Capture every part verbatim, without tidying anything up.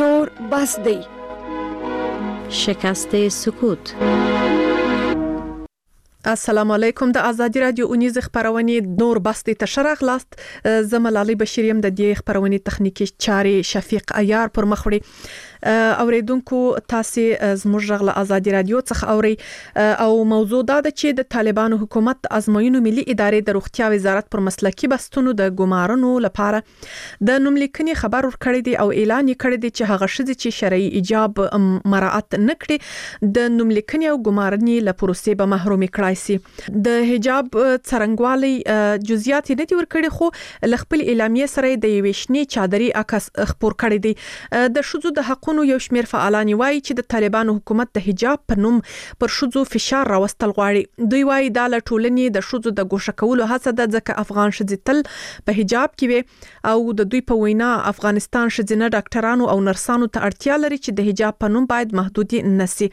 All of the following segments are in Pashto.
نور بس دی. شکست سکوت. السلام علیکم. د آزادی رادیو اونیز خبرونه نور بس دی تشرغ لاست زملالی بشیریم د دې خبرونه تخنیکی چاري شفیق عیار پر مخوړي اوریدونکو تاسو زموږ غل آزادی رادیو څخه اوري او موضوع دا ده چې د طالبانو حکومت ازموینو ملي ادارې د روغتیا وزارت پر مسلکی بستونو د ګمارنو لپاره د نوملیکنې خبر ورکړی دی او اعلان کړی دی چې هغه شذ چې شرعي ایجاب مراعات نکړي د نوملیکنې او ګمارنې له پروسې به محروم کړای سي. د حجاب څرنګوالي جزئیات نه دي ورکړي خو لخپل اعلامیه سره د یوشنی چادري عکس خبر کړی دی. د شذو د حقونو یو شمیر فعالان وایي چې د طالبانو حکومت د حجاب په نوم پر شذو فشار راوستل غواړي. دوی وایي دا له ټولنې د شذو د ګوښه کولو هڅه ده ځکه افغان شذې تل په حجاب کې وي او د دوی په وینا افغانستان شذینه ډاکټرانو او نرسانو ته اړتیا لري چې د حجاب په نوم باید محدودي نشي.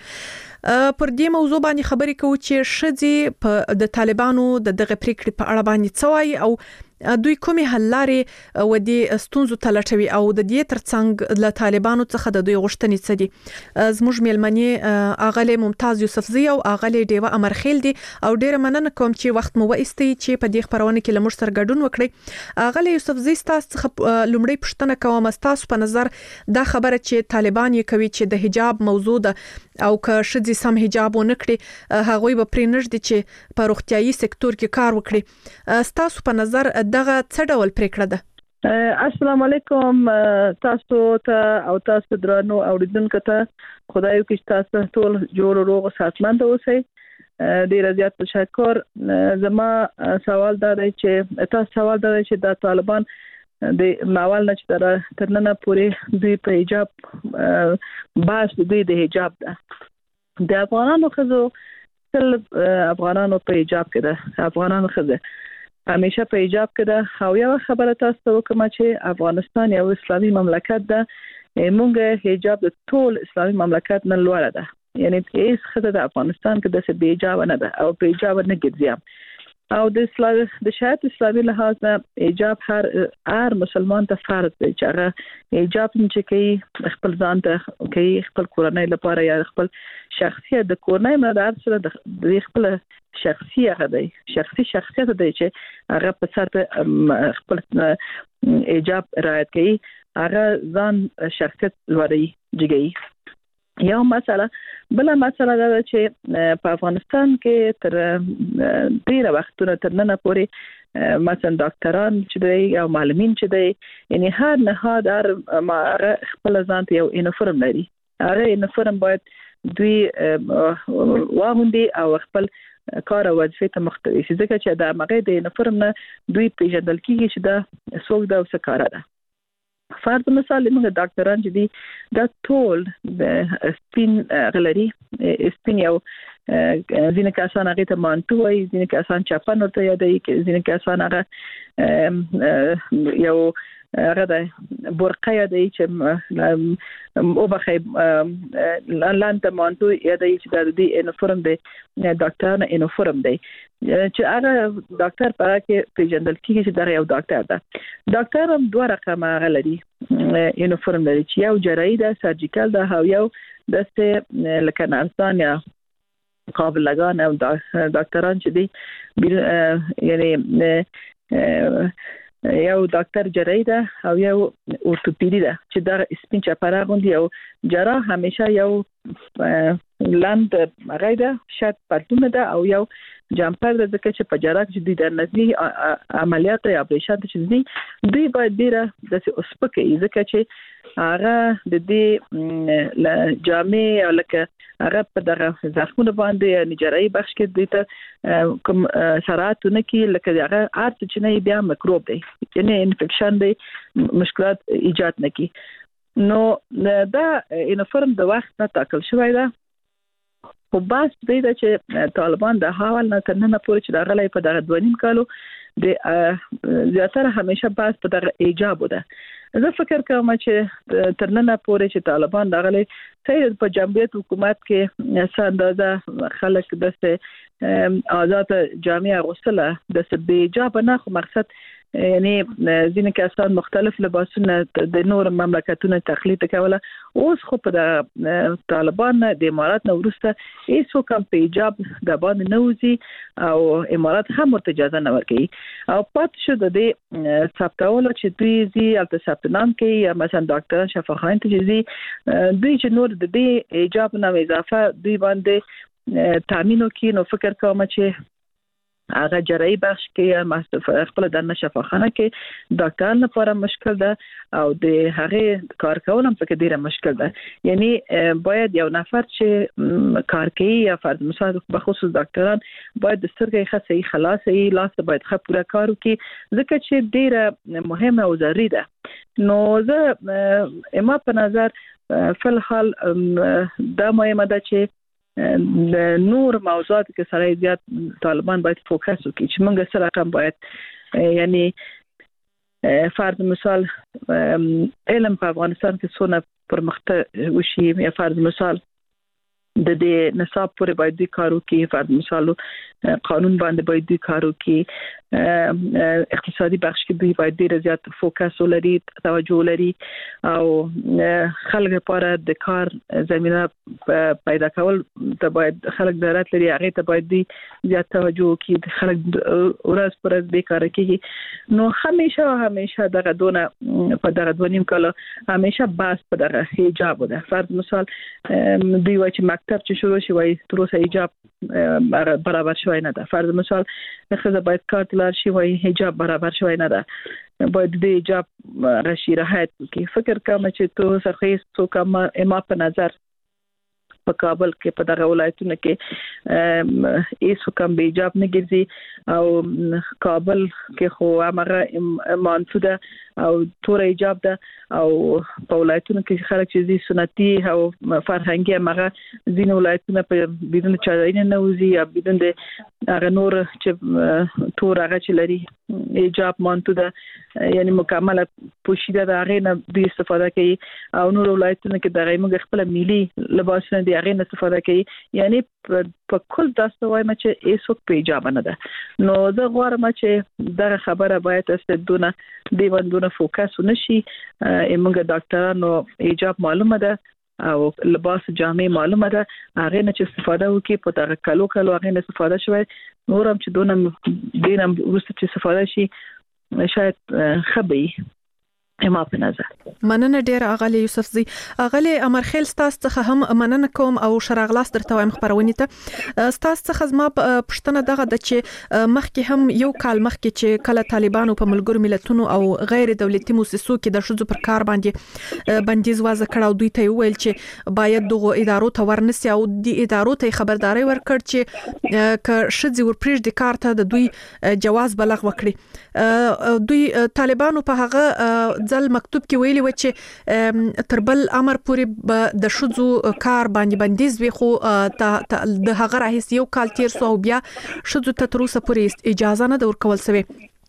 پر دې موضوع باندې خبرې کوو چې شذې په د طالبانو د دغه پریکړې په اړه باندې څه وایي او دوی کومې حل لارې و دې ستونزو ته لټوي او د دې ترڅنګ له طالبانو څخه د دوی غوښتنې څه دي. زموږ میلمنې اغله ممتاز یوسفزی او اغله دیوه امرخیل دي او ډیره مننه کوم چې وخت مو وایستي چې په دې خبرونه کې لمر سره ګډون وکړي. اغله یوسفزی تاسو څخه لومړی پوښتنه کوم تاسو په نظر دا خبره چې طالبان یې کوي چې د حجاب موضوع ده او که شذې سم حجاب ونکړي هغه به پرې نشدي چې په روغتيایي سکتور کې کار وکړي. تاسو په نظر دغه څه ډول پریکړه ده؟ السلام علیکم تاسو ته او تاسو درنو اوریدونکو ته خدای وکړي تاسو ټول جوړ روغ صحتمند اوسئ. ډیر زیات تشکر. زما سوال دا دی چې تاسو سوال دا دی چې د طالبان د ماول نه چې تر نن پورې دوی په حجاب باس دوی د حجاب ده د افغانانو خزو تل افغانانو په حجاب کې ده افغانانو خزه همیشه په حجاب کې ده او یو خبره تاسو ته وکم چې افغانستان یو اسلامي مملکت ده. موږ حجاب د ټول اسلامي مملکت نه لوړ ده یعنی هیڅ خزه د افغانستان کې د څه بې حجاب نه ده او په حجاب نه ګرځي او د اسلام د شریعت اسلامي لحاظ نه حجاب هر هر مسلمان ته فرض دی چې هغه حجاب چې کوي خپل ځان ته کوي خپل کورنۍ لپاره یا خپل شخصیت د کورنۍ مدار سره د خپل شخصیت دی شخصي شخصیت دی چې هغه په ساته خپل حجاب رعایت کوي هغه ځان شخصیت لري جګي. یو مسله بل مسله دا چې په افغانستان کې تر ډیره وختونه تر نن پورې مثلا ډاکټران چې دی او معلمین چې دی یعنی هر نهاد هر خپل ځان ته یو یونیفورم لري. هغه یونیفورم باید دوی واغوندي او خپل کار او وظیفه ته مختلف شي ځکه چې دا مغه د یونیفورم نه دوی پیژندل کیږي چې دا څوک دا څه کار ده. فرض مثال موږ ډاکټران چې دي دا ټول د سپین غلري سپین یو ځینې کسان هغه ته مانتو وایي ځینې کسان چاپن ورته یادوي ځینې کسان هغه یو هغه د برقه یادوي چې او بخې لاندې مانتو یادوي چې د دې یونیفورم دی ډاکټر نه یونیفورم دی چې هغه ډاکټر په کې پیژندل کیږي چې دا یو ډاکټر ده. ډاکټر هم دوه رقمه غلري یونیفورم لري چې یو جراحي ده سرجیکل ده او یو دسته لکه نرسان یا قابل لگان او ډاکټران چې دي یعنی یو ډاکټر جراحي ده او یو اورتوپیدي ده چې دا سپین چپره غوندي او جراح همیشه یو لاند مغیده شات پرتونه ده او یو جامپر د ځکه چې په جراح کې د نزدې عملیات یا اپریشن چې دي دوی باید ډیره د اوسپکه ځکه چې هغه د دې جامې او لکه هغه په دغه زخمونه باندې نجاري بخش کې د ته کوم سراتونه کې لکه هغه ارت چې نه بیا میکروب دی یعنی انفیکشن دی مشکلات ایجاد نه کی. نو دا یونیفورم د وخت نه ټاکل شوی ده خو بس دی چې طالبان د حواله نه تر نن پورې چې د غلې په دغه دوه نیم کالو د زیاتره همیشه بس په دغه ایجاب ده. زه فکر کوم چې تر نن پورې چې طالبان د غلې صحیح په جمهوریت حکومت کې ساندازه خلک د آزاد جامعه غوښتله د سبي ایجاب نه خو مقصد یعنی ځینې کسان مختلف لباسونه د نور مملکتونو تقلید کوله اوس خو په طالبان د امارات نو ورسته هیڅ کوم په ایجاب د باندې نوځي او امارات هم ورته اجازه نه ورکوي او پات شو د دې ثبتولو چې دوی زی البته ثبتنام کوي یا مثلا ډاکټر شفاخان ته زی دوی چې نور د دې ایجاب نه اضافه دوی باندې تامین وکړي نو فکر کوم چې هغه جراحي بخش کې خپل د شفاخانه کې ډاکټر لپاره مشکل ده او د هغه کار کول هم پکې ډیره مشکل ده یعنی باید یو نفر چې کار کوي یا فرض مثال به خصوص ډاکټران باید د سترګې خاصه خلاصي لاس باید خپل پوره کار وکړي ځکه چې ډیره مهمه او ضروري ده نو زه اما په نظر فل حال دا مهمه ده چې د نور موضوعات کې سره زیات طالبان باید فوکس وکړي چې موږ سره کوم باید یعنی فرض مثال علم په افغانستان کې څونه پرمختګ وشي یا فرض مثال د دې نصاب پورې باید د کارو کې فرض مثال قانون باندې باید د کارو کې اقتصادي بخش کې دوی باید ډیر زیات فوکس ولري توجه ولري او خلک لپاره د کار زمينه پیدا کول ته باید خلک ضرورت لري هغه ته باید زیات توجه وکړي خلک ورځ پر ورځ بیکاره کیږي نو همیشه همیشه دغه دونه په دغه دونیم کله همیشه باس په دغه حجاب ده فرض مثال دوی وايي چې مکتب چې شروع شي وای تر اوسه حجاب برابر شوی نه ده فرض مثال خزه باید کار تلار شي وای حجاب برابر شوی نه ده باید د حجاب راشي راحت کی فکر کوم چې تو سرخیص تو کوم اما په نظر په کابل کې په دغه ولایتونو کې هیڅ کوم به حجاب نه ګرځي او کابل کې خو هغه منفوده او تور حجاب ده او په ولایتونو کې خلک چې دي سنتي او فرهنګي هغه ځین ولایتونه په بدون چارین نه وزي یا بدون د هغه نور چې تور هغه چې لري حجاب منفوده یعنی مکمل پوشیده د هغه نه د استفاده کوي او نور ولایتونو کې دغه موږ خپل ملي لباسونه دی هغه نه استفاده کوي یعنی په کل تاسو وایم چې ایسو په حجاب نه ده نو زه غواړم چې دغه خبره باید استدونه دی باندې فوکس ونشي موږ ډاکټرانو حجاب معلومه ده او لباس جامع معلومه ده هغه نه چې استفاده وکي په دغه کلو کلو هغه نه استفاده شوی نورم چې دونه دینم ورسته چې استفاده شي شاید خبي اما په نظر مننه ډیر اغلی یوسف زی اغلی امرخیل ستاسو څخه هم مننه کوم او شراغلاس درته وایم خبرونه ته ستاسو څخه زما پښتنه دغه د چې مخکې هم یو کال مخکې چې کله طالبانو په ملګرو ملتونو او غیر دولتي مؤسسو کې د شذو پر کار باندې بندیز وضع کړ او دوی ته ویل چې باید دغه ادارو ته ورنسي او د ادارو ته خبرداري ورکړ چې ک شذي ورپریږ د کار ته د دوی جواز بلغ وکړي دوی طالبانو په هغه ځل مکتوب کې ویلي و چې تربل امر پورې د شذو کار باندې بندیز وي خو د هغه راهیس یو کال تیر سو بیا شذو ته تر اوسه پورې اجازه نه ورکول شوی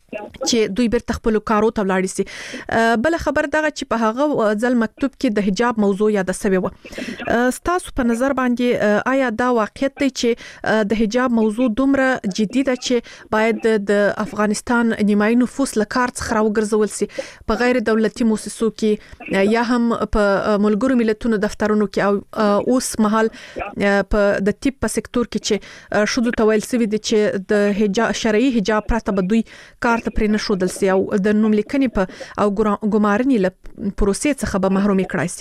چې دوی بیرته خپل کارو ته ولاړ شي بل خبر دغه چې په هغه ځل مکتوب کې د حجاب موضوع یاد شوی و ستاسو په نظر باندې آیا دا واقعیت دی چې د حجاب موضوع دومره جدي ده چې باید د افغانستان نیمایي نفوس له کار څخه راوګرځول شي په غیر دولتي مؤسسو کې یا هم په ملګرو ملتونو دفترونو کې او اوس مهال په د طب په سکتور کې چې شذو تویل سوي دي چې د حجاب شرعي حجاب پرته بدوي کار ته پرې نشودل سي او د نوم لیکنې په او ګمارنې له پروسې څخه به محروم کړای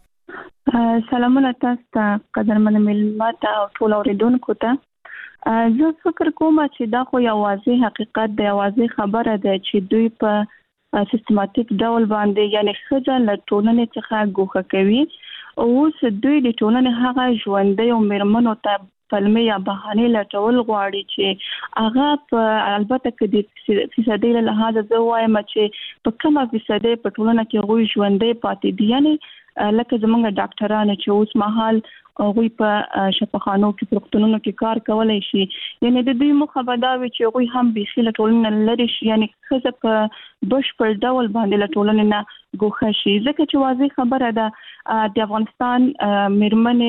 سي سلامونه تاسو ته قدرمن ملت او ټول اوریدونکو ته زه فکر کوم چې دا خو یو واضح حقیقت دی واضح خبره ده چې دوی په سیستماتیک ډول باندې یعنی خځه له ټولنې څخه ګوښه کوي او دوی د ټولنې هغه ژوندۍ او مېرمنو ته فلمي یا بهانه لټول غواړي چې هغه په البته کې د فیصدي له لحاظ زه وایم چې په کومه فیصدي په ټولنه کې غوي ژوندې پاتې دي یعنی لکه زمونږ ډاکټرانو چې اوس مهال غوي په شفاخانو کې پروکتونونو کې کار کولای شي یعنی د دوی مخابداوي چې غوي هم به خله ټولنه لري شي یعنی خزه په بشپړ ډول باندې له ټولنې نه ګوښه شي ځکه چې واضح خبره ده د افغانستان مېرمنې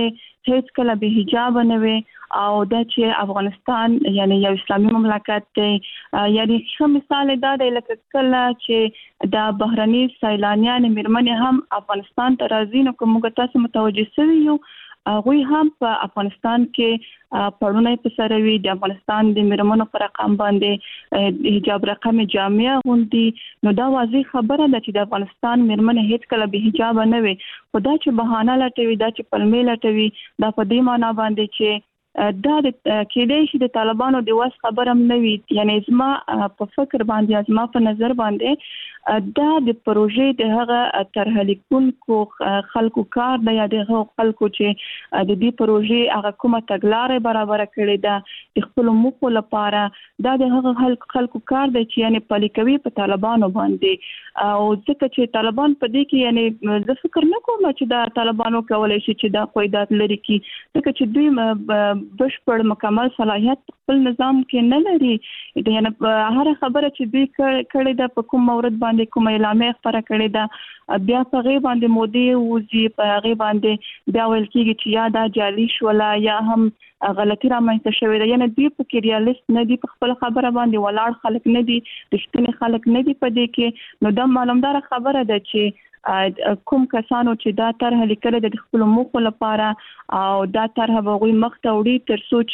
هیڅ کله به حجاب نه وي او دا چې افغانستان یعنی یو اسلامي مملکت دی. یعنی ښه مثال دا دی لکه کله چې د بهرني سیلانیان میرمنې هم افغانستان ته راځي نو کوم تاسو متوجه شوي یو غوی هم په افغانستان کې پړونی په سره وي د افغانستان د میرمنو پر رقم باندې حجاب رقم جامع غوندي. نو دا واضح خبره ده چې د افغانستان میرمنې هیڅ کله به حجاب نه وي. خدا چې بهانه لټوي دا چې پلمې لټوي دا په دې معنی باندې چې دا د کېدای شي د طالبانو د واس خبره هم نه وي. یعنی زما په فکر باندې زما په نظر باندې دا د پروژې د هغه طرح لیکونکو خلکو کار دی یا د هغو خلکو چې د دې پروژې هغه کومه تګلارې برابر کړې ده د خپل موخو لپاره. دا د هغه خلکو کار دی چې یعنی پلي کوي په طالبانو باندې او ځکه چې طالبان په دې کې یعنی زه فکر نه کوم چې دا طالبانو کولای شي چې دا قواعد لري کی ځکه چې دوی بشپړ مکمل صلاحیت خپل نظام کې نه لري. یعنی هر خبره چې دوی کړې ده په کوم مورد باندې کوم اعلامیه خبره کړې ده بیا په غي باندې مودي وزي په غي باندې بیا ویل کېږي چې یا دا جعلي شولا یا هم غلطي رامنځته شوې ده. یعنی دوی په کې ریالیست نه دي په خپل خبره باندې ولاړ خلک نه دي رښتینی خلک نه دي په دې کې. نو دا معلومدار خبره ده چې کوم کسانو چې دا طرح لیکل د خپل موخو لپاره او دا طرح به مخ ته وړي تر څو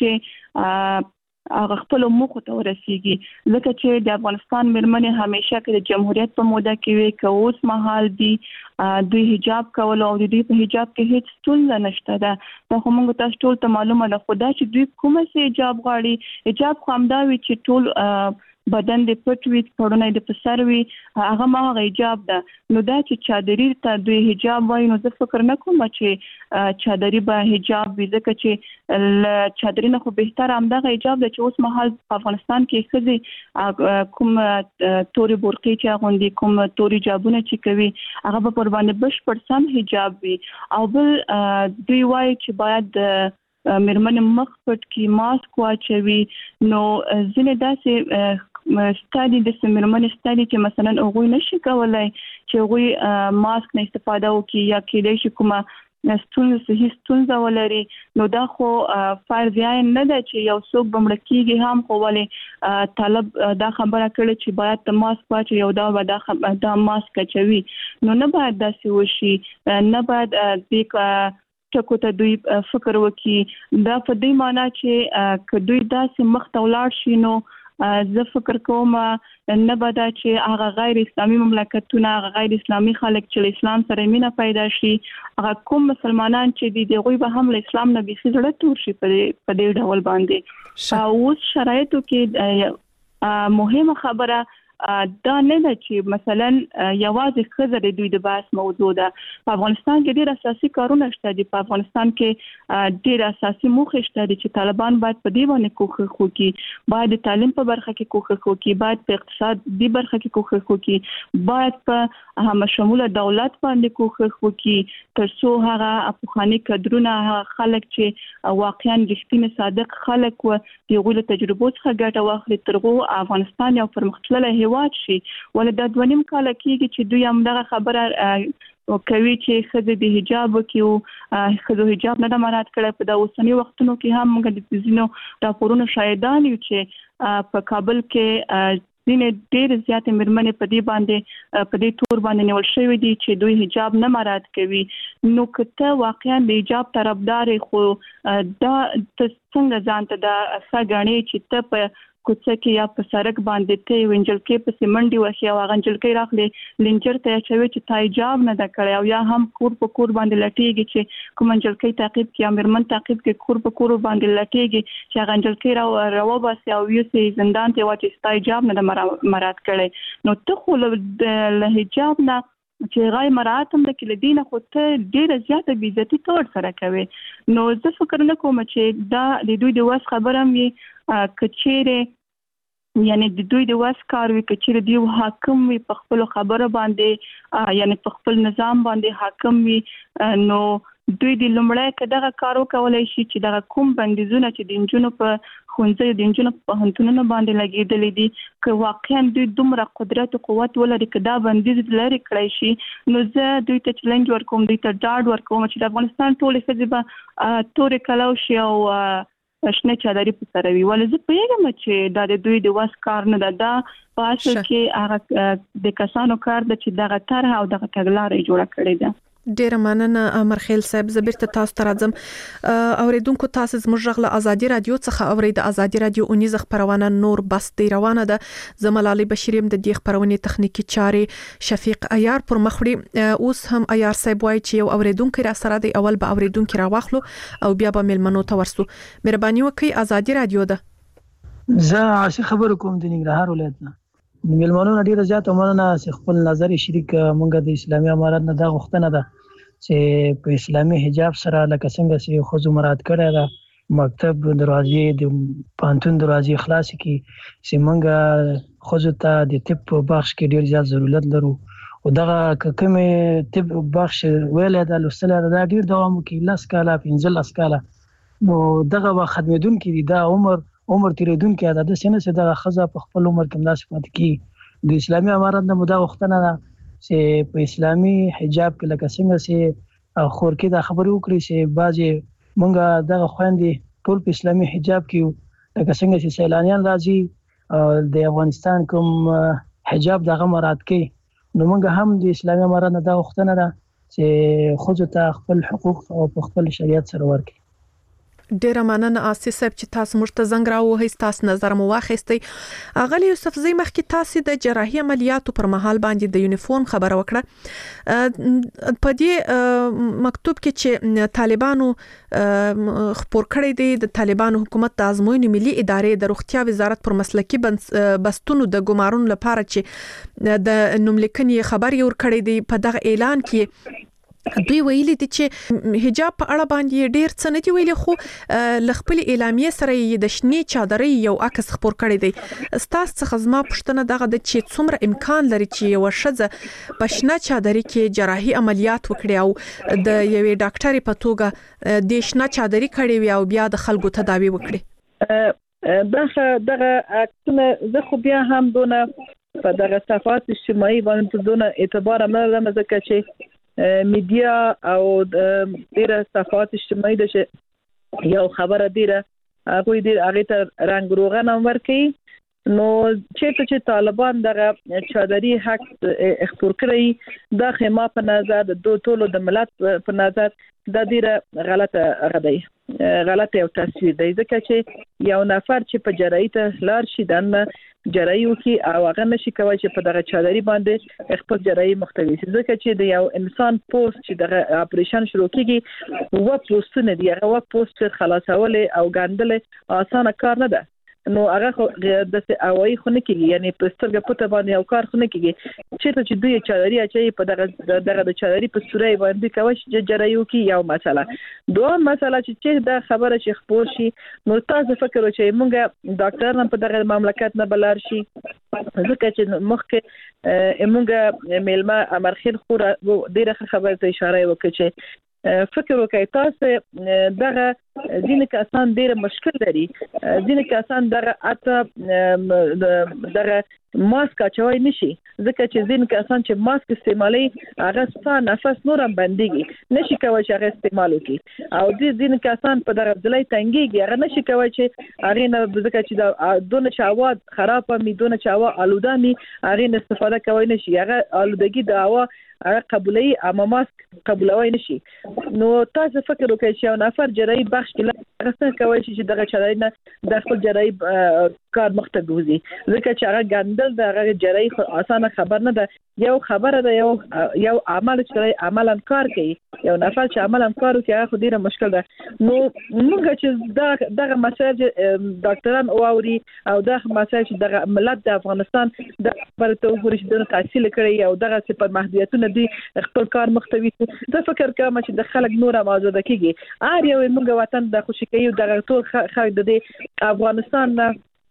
چې هغه خپل موخو ته ورسیږي. ځکه چې د افغانستان میرمنې همیشه کې د جمهوریت په موده کې وي که اوس مهال دي دوی حجاب کول او د دوی په حجاب کې هیڅ ستونزه نشته ده. دا خو موږ تاسو ټول ته معلومه ده. خو دا چې دوی کومه سي حجاب غواړي حجاب خو همدا وي چې ټول بدن د پټ وي پړونی د پسر وي هغه ما هغه حجاب ده. نو دا چې چادري ته دوی حجاب وایي نو زه فکر نه کوم چې چادري به حجاب وي ځکه چې چادري نه خو بهتر همدغه حجاب ده چې اوس مهال په افغانستان کې ښځې کوم توري برقې چې اغوندي کوم توري حجابونه چې کوي هغه به پر باندې بشپړ سم حجاب وي. او بل دوی وایي چې باید میرمنې مخ پټ کی ماسک واچوي. نو ځینې داسې ستادي د سیمرمنې ستادي چې مثلا هغه نشي کولای چې هغه ماسک نه استفاده وکړي یا کېدای شي کومه ستونزه صحیح ستونزه ولري. نو دا خو فرض عین نه ده چې یو څوک بمړ کېږي هم خو ولې طالب دا خبره کړي چې باید ته ماسک واچي یو دا دا دا ماسک چوي. نو نه باید داسې وشي. نه باید د ټکو ته دوی فکر وکړي. دا په دې معنی چې که دوی داسې مخ ته ولاړ شي نو زه فکر کوم نه به دا چې هغه غیر اسلامي مملکتونه هغه غیر اسلامي خلک چې اسلام سره مینه پیدا شي هغه کوم مسلمانان چې دي دغه به هم له اسلام نه بيخي زړه تور شي په دې ډول باندې. او شرایطو کې مهمه خبره دا نه ده چې مثلا یوازې خزر دوی د بحث موضوع ده. په افغانستان کې ډېر اساسي کارونه شته دي. په افغانستان کې ډېر اساسي موخې شته دي چې طالبان باید په دې باندې کوښښ وکړي. باید د تعلیم په برخه کې کوښښ وکړي. باید په اقتصادي برخه کې کوښښ وکړي. باید په هم شموله دولت باندې کوښښ وکړي تر څو هغه افغاني کډرونه خلک چې واقعا رښتینی صادق خلک و دغه له تجربو څخه ګټه واخلي ترغو افغانستان یو پرمختللی هیواد شي. ولې د دوه نیم کال کېږي چې دوی هم دغه خبره کوي چې خزه د حجاب کې خزه حجاب نه مراعات کړي. په د اوسنی وختونو کې هم موږ د زینو راپورونو شاهدان یو چې په کابل کې ځینې ډېر زیاتې میرمنې په دې باندې په دې تور باندې نیول شوې دي چې دوی حجاب نه مراعات کوي. نو کته واقعا د حجاب طرفدار خو دا څنګه ځان ته دا څنګه چې ته په کوڅه کې یا په سړک باندې ته وینجل کې په سیمنډي وشي او غنجل کې راخلي لینجر ته چوي چې تا حجاب نه دا کړی او یا هم کور په کور باندې لټيږي چې کوم انجل کې تعقیب کې امرمن تعقیب کې کور په کور باندې لټيږي چې غنجل کې را راو باسي او یو سي زندان ته واچي تا حجاب نه مراد کړي. نو ته خو له حجاب نه چې غای مراعات هم د کله دینه خو ته ډیره زیاته بی عزتی تور سره کوي. نو زه فکر نه کوم چې دا د دوی د واس خبره مې کچېره یعنی د دوی د واس کار وی کچېره دی حاکم وي په خپل خبره باندې یعنی په خپل نظام باندې حاکم وي. نو دوی د لومړی کداغه کار وکولای شي چې دغه کوم بندیزونه چې د انجونو په خونځي د انجونو په هنتونو باندې لګیدلې دي که واقعا دوی دومره قدرت او قوت ولري چې دا بندیز لري کړی شي نو زه دوی ته چیلنج ورکوم دوی ته ډاډ ورکوم چې د افغانستان ټولې ښځې به تورې کلو شي او شنه چادري په سره وي ولې زه پیغام چې دا د دوی د واس کار نه ده دا په اصل کې هغه د کسانو کار د چې دغه طرح او دغه تګلارې جوړه کړې ده. ډیره مننه امرخیل صاحب زبرته تاسو ته راځم. اوریدونکو تاسو زموږ غږ له ازادي رادیو څخه اورید. ازادي رادیو اونیز خبرونه نور بس دی روانه ده. زملالي بشیریم د دې خبرونه تخنیکی چارې شفیق عیار پر مخړي اوس هم عیار صاحب وایي چې یو اوریدونکو را سره دی اول به اوریدونکو را واخلو او بیا به ملمنو ته ورسو. مهرباني وکړئ ازادي رادیو ده. زه عاشق خبر کوم د ننګرهار ولایت نه ملمنو ډیره زیاته مننه چې خپل نظر شریک مونږ د اسلامي امارات نه دا غوښتنه ده چې په اسلامي حجاب سره لکه څنګه چې خو مراد کړی دا مکتب دروازې د پانتون دروازې خلاص کی چې مونږ خو ته د طب په بخش کې ډیر زیات ضرورت لرو او دغه کومه طب بخش ویل دا لسله دا ډیر دوام کوي لاس کاله پنځل اسکاله نو دغه خدمتون کې دا عمر عمر تیریدون کې عادت سینه چې د خزه په خپل عمر کې مداس پات کی د اسلامي امارات نه مدا وختنه ده چې په اسلامي حجاب کې لکه څنګه چې خور کې دا خبرې وکړي چې بعضي مونږه د خويندې ټول په اسلامي حجاب کې لکه څنګه چې سیلانیان راځي د افغانستان کوم حجاب دغه مراد کې نو مونږ هم د اسلامي امارات نه دا وختنه ده چې خو ته خپل حقوق او خپل شریعت سره ورکړي. ډیره مننه آسی صاحب چې تاسو موږ ته زنګ راوهئ تاسو نظر مو واخیستئ. اغلی یوسف زئی مخکې تاسو د جراحي عملیاتو پر مهال باندې د یونیفورم خبره وکړه په دې مکتوب کې چې طالبانو خبر کړی دی د طالبانو حکومت د ازموینې ملي ادارې د روغتیا وزارت پر مسلکي بستونو د ګمارون لپاره چې د نوملیکنې خبر یې ور کړی دی په دغه اعلان کې دوی ویلي دي چې حجاب په اړه باندې ډیر څه نه دی ویلي خو لخپل اعلامیه سره د شنی چادرې یو عکس خبر کړی دی. ستاسو څخه زما پوښتنه دغه د چې څومره امکان لري چې یو شزه په شنه چادرې کې جراحي عملیات وکړي او د یوې ډاکټرې په توګه د شنه چادرې کړي وي او بیا د خلکو تداوی وکړي. دغه دغه عکسونه زه خو بیا هم دونه په دغه صفحات اجتماعي باندې دونه اعتبار نه لرم ځکه چې میډیا او ډیره صفحات اجتماعي د یو خبره ډیره هغه ډیر هغه ته رنگ روغن ورکي نو چې چې طالبان دغه چادري حق اختیار کړی د خما په نظر د دوه ټولو د ملت په نظر دا ډیره غلطه غدي غلطه او تصویر دی ځکه چې یو نفر چې په جراحي ته لار شي دنه جراحي وکي او هغه نشي کوي چې په دغه چادري باندې خپل جراحي مختوي ځکه چې د یو انسان پوسټ چې دغه اپریشن شروع کیږي و پوسټ نه دی هغه و پوسټ خلاصول او ګاندل اسانه کار نه ده نو هغه د اوای خونه کیږي یعنی په سترګه پټه باندې او کار خونه کیږي چې چې دوی چادري اچي په دغه دغه د چادري په سوري باندې کوي چې جراحي وکي یو مسله دوه مسله چې دا خبره چې خبر شي نو تاسو فکر وکړئ مونږه ډاکټر هم په دغه مملکت نه بلار شي ځکه چې مخکې مونږه میلمه امرخیل خو ډیره خبره ته اشاره وکړي چې فکر وکړئ تاسو دغه ځینې کسان ډېر مشکل لري ځینې کسان دغه اته دغه ماسک اچوي نشي ځکه چې ځینې کسان چې ماسک استعمالي هغه ستاسو نفس نورم بنديږي نشي کوي چې هغه استعمال وکړي او ځینې کسان په دغه ځلای تنګيږي هغه نشي کوي چې هغه نه ځکه چې دا دونه چاواد خراب می دونه چاوا آلوده می هغه استفاده کوي نشي هغه آلودګي د هوا هغه قبولي اما ماسک قبولوي نشي نو تاسو فکر وکړئ چې یو نفر جراحي بخش کې لغسه کوي چې دغه چاري نه د خپل جراحي کار مخته ګوزي ځکه چې هغه ګندل دغه جراحي اسانه خبر نه ده یو خبره ده یو یو عمل چې عملاً کار کوي یو نفر چې عملاً کار کوي هغه ډیره مشکل ده نو موږ چې دغه دغه مسایل ډاکټران اوري او دغه مسایل چې دغه ملت د افغانستان د پرته وګوري چې د تحصیل کړي او دغه صفات محدودیتونه دي خپل کار مختوي زه فکر کوم چې د خلک نور آزاد کیږي ار یو موږ وطن د خوشی کوي د ټول خلک د افغانستان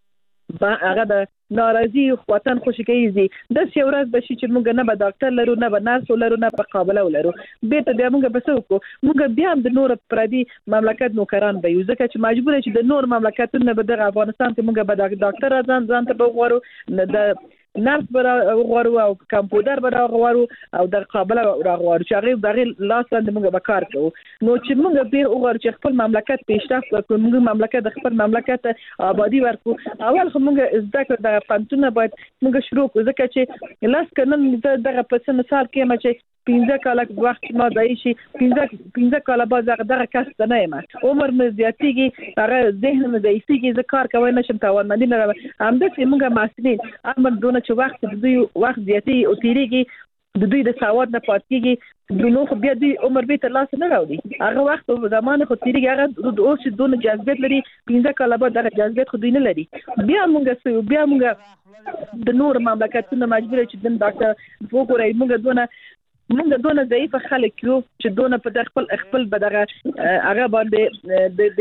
با هغه د ناراضي وطن خوشکېږي د سیورات بشي چې موږ نه به ډاکټر لرو نه به نرس لرو نه به قابله ولرو به ته بیا موږ به څه وکړو موږ بیا د نور پردي مملکت نوکران به یو ځکه چې مجبور چې د نور مملکتونو به د افغانستان کې موږ به ډاکټر ځان ځان ته وغواړو د نرس برا غواړو او کمپیوټر برا غواړو او د قابله غواړو چې هغه دغه لاس باندې موږ به کار کوو نو چې موږ به وغواړو چې خپل مملکت پیشرفت وکړو موږ مملکت د خپل مملکت آبادی ورکړو اول خو موږ زده کړو د پانتونه باید موږ شروع کړو ځکه چې لاس کنن دغه په مثال کې ما چې پنځه کاله وخت ما دای شي پنځه پنځه کاله بعد دغه کس نه یم عمر مې زیاتېږي هغه ذهن مې ضعیفېږي زه کار کوی نشم توانمندي نه لرم همداسې موږ مسؤلین امر دونه چې وخت د دوی وخت زیاتې او تیریږي د دوی د سواد نه پاتېږي د نو خو بیا دوی عمر به تر لاس نه راوړي هغه وخت په زمانه خو تیریږي هغه د اوس دونه جذبیت لري پنځه کاله بعد دغه جذبیت خو دوی نه لري بیا موږ بیا موږ د نور مملکتونو مجبور چې د ډاکټر وګورئ موږ دونه موږ دونه ضعیف خلک یو چې دونه په خپل خپل بدغه هغه باندې د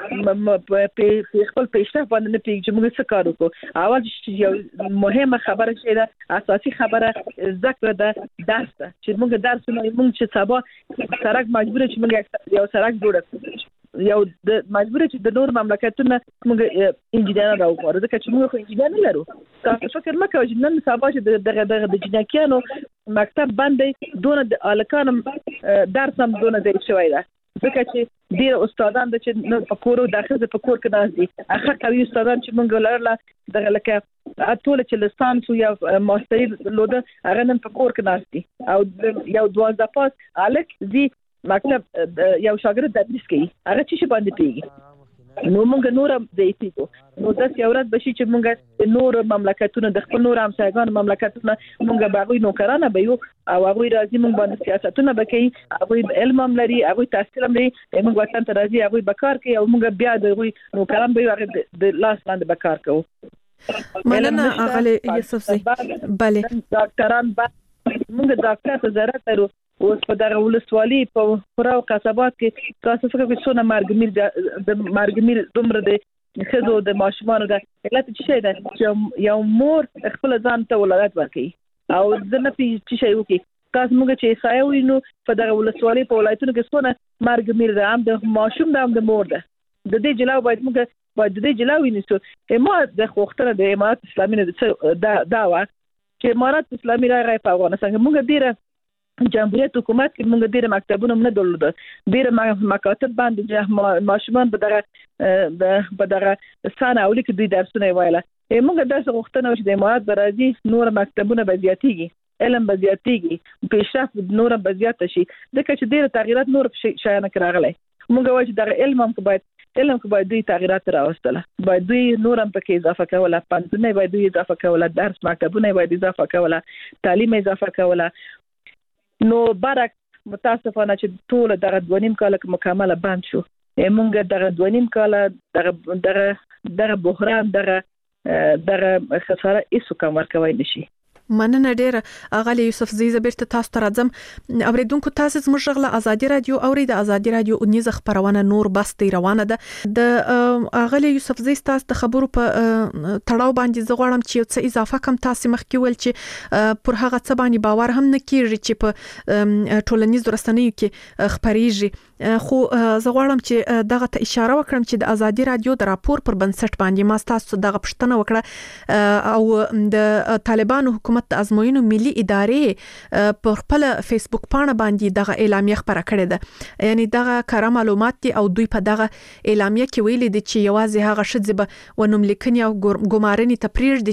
د په خپل پیشرفت باندې نه پیږي چې موږ څه کار وکړو اول چې یو مهمه خبره چې ده اساسي خبره ذکر ده درس ده چې موږ درس نه موږ چې سبا سرک مجبور چې موږ یو سرک جوړ کړو یو د مجبور چې د نور مملکتونو موږ انجینر راوړو ځکه چې موږ خو انجینر نه لرو تاسو فکر مکه چې نن سبا چې دغه دغه د جنکیانو مکتب باندې دونه د الکانو درس هم دونه دی شوی دا ځکه چې ډیر استادان د چې په کورو داخله په کور کې ناز دي هغه کوي استادان چې موږ لرله دغه لکه اټول چې لسانس یا ماستری لوده هغه نن په کور کې ناز دي او یو دوازده پاس الک دي مکتب یو شاګرد تدریس کوي هغه چې باندې پیږي نو موږ نور زیاتیږو نو د سیورات بشي چې موږ نور مملکتونو د خپل نور همسایګان مملکتونو موږ باغوي نوکرانه به یو او هغه راځي موږ باندې سیاستونه بکې هغه علم هم لري هغه تحصیل هم لري موږ وطن ته راځي هغه بکار کوي او موږ بیا د نوکران به هغه د لاس باندې بکار کوو مننه اغلی یوسف زی بله ډاکټران موږ ډاکټر ته ضرورت لرو اوس په دغه ولسوالۍ په خورا قصبات کې تاسو فکر کوئ څونه مرګمیر د مرګمیر دومره د خزو د ماشومانو د علت څه شي ده چې یو مور خپل ځان ته ولادت ورکړي او د نه پی څه شي وکړي تاسو موږ چې سایه وینو په دغه ولسوالۍ په ولایتونو کې څونه مرګمیر ده هم د ماشوم ده هم د مور ده د دې جلاو باید موږ باید د دې جلاو ونیسو ما د خوختره د امارات اسلامي نه دا وا چې امارات اسلامي راغی په افغانستان کې موږ ډیره جمهوریت حکومت کې موږ ډیره مکتبونه نه درلودل ډیره مکاتب باندې ماشومان به دغه په دغه سانه اولی کې دوی درسونه وایله موږ داسې غوښتنه چې د امارات برازي نور مکتبونه به زیاتېږي علم به زیاتېږي پیشرفت نور به زیات شي ځکه چې ډیره تغیرات نور شایانه راغلي موږ وایو چې دغه علم هم باید علم کې باید دوی تغیرات راوستله باید دوی نور هم پکې اضافه کوله پانتونه باید دوی اضافه کوله درس مکتبونه باید اضافه کوله تعلیم اضافه کوله نو برک متاسفانه چې ټول دغه دوانیم کال مکمل بند شو موږ دغه دوانیم کال دغه دغه دغه بحران دغه دغه خساره هیڅ کوم ورکوي نشي مننه ډیره اغلی یوسف زی زبرته تاسو ته راځم اوریدونکو تاسو زموږ غږ ازادي رادیو اوري د ازادي رادیو اونیز خبرونه نور بستي روانه ده د اغلی یوسف زی تاسو د خبرو په تړاو باندې زغړم چې څه اضافه کم تاسو مخکې ول چې پر هغه څه باندې باور هم نه کیږي چې په ټولنیز رسنیو کې خبريږي خو زغړم چې دغه ته اشاره وکړم چې د ازادي رادیو د راپور پر بنسټ باندې ما تاسو دغه پښتنه وکړه او د طالبانو حکومت د ازموینو ملي ادارې په خپل فیسبوک پاڼه باندې دغه اعلامیه خبره کړې ده یعنی دغه کار معلومات دي او دوی په دغه اعلامیه کې ویلي دي چې یوازې هغه شذ به ونوم لیکنی او ګمارنې ته پریږدي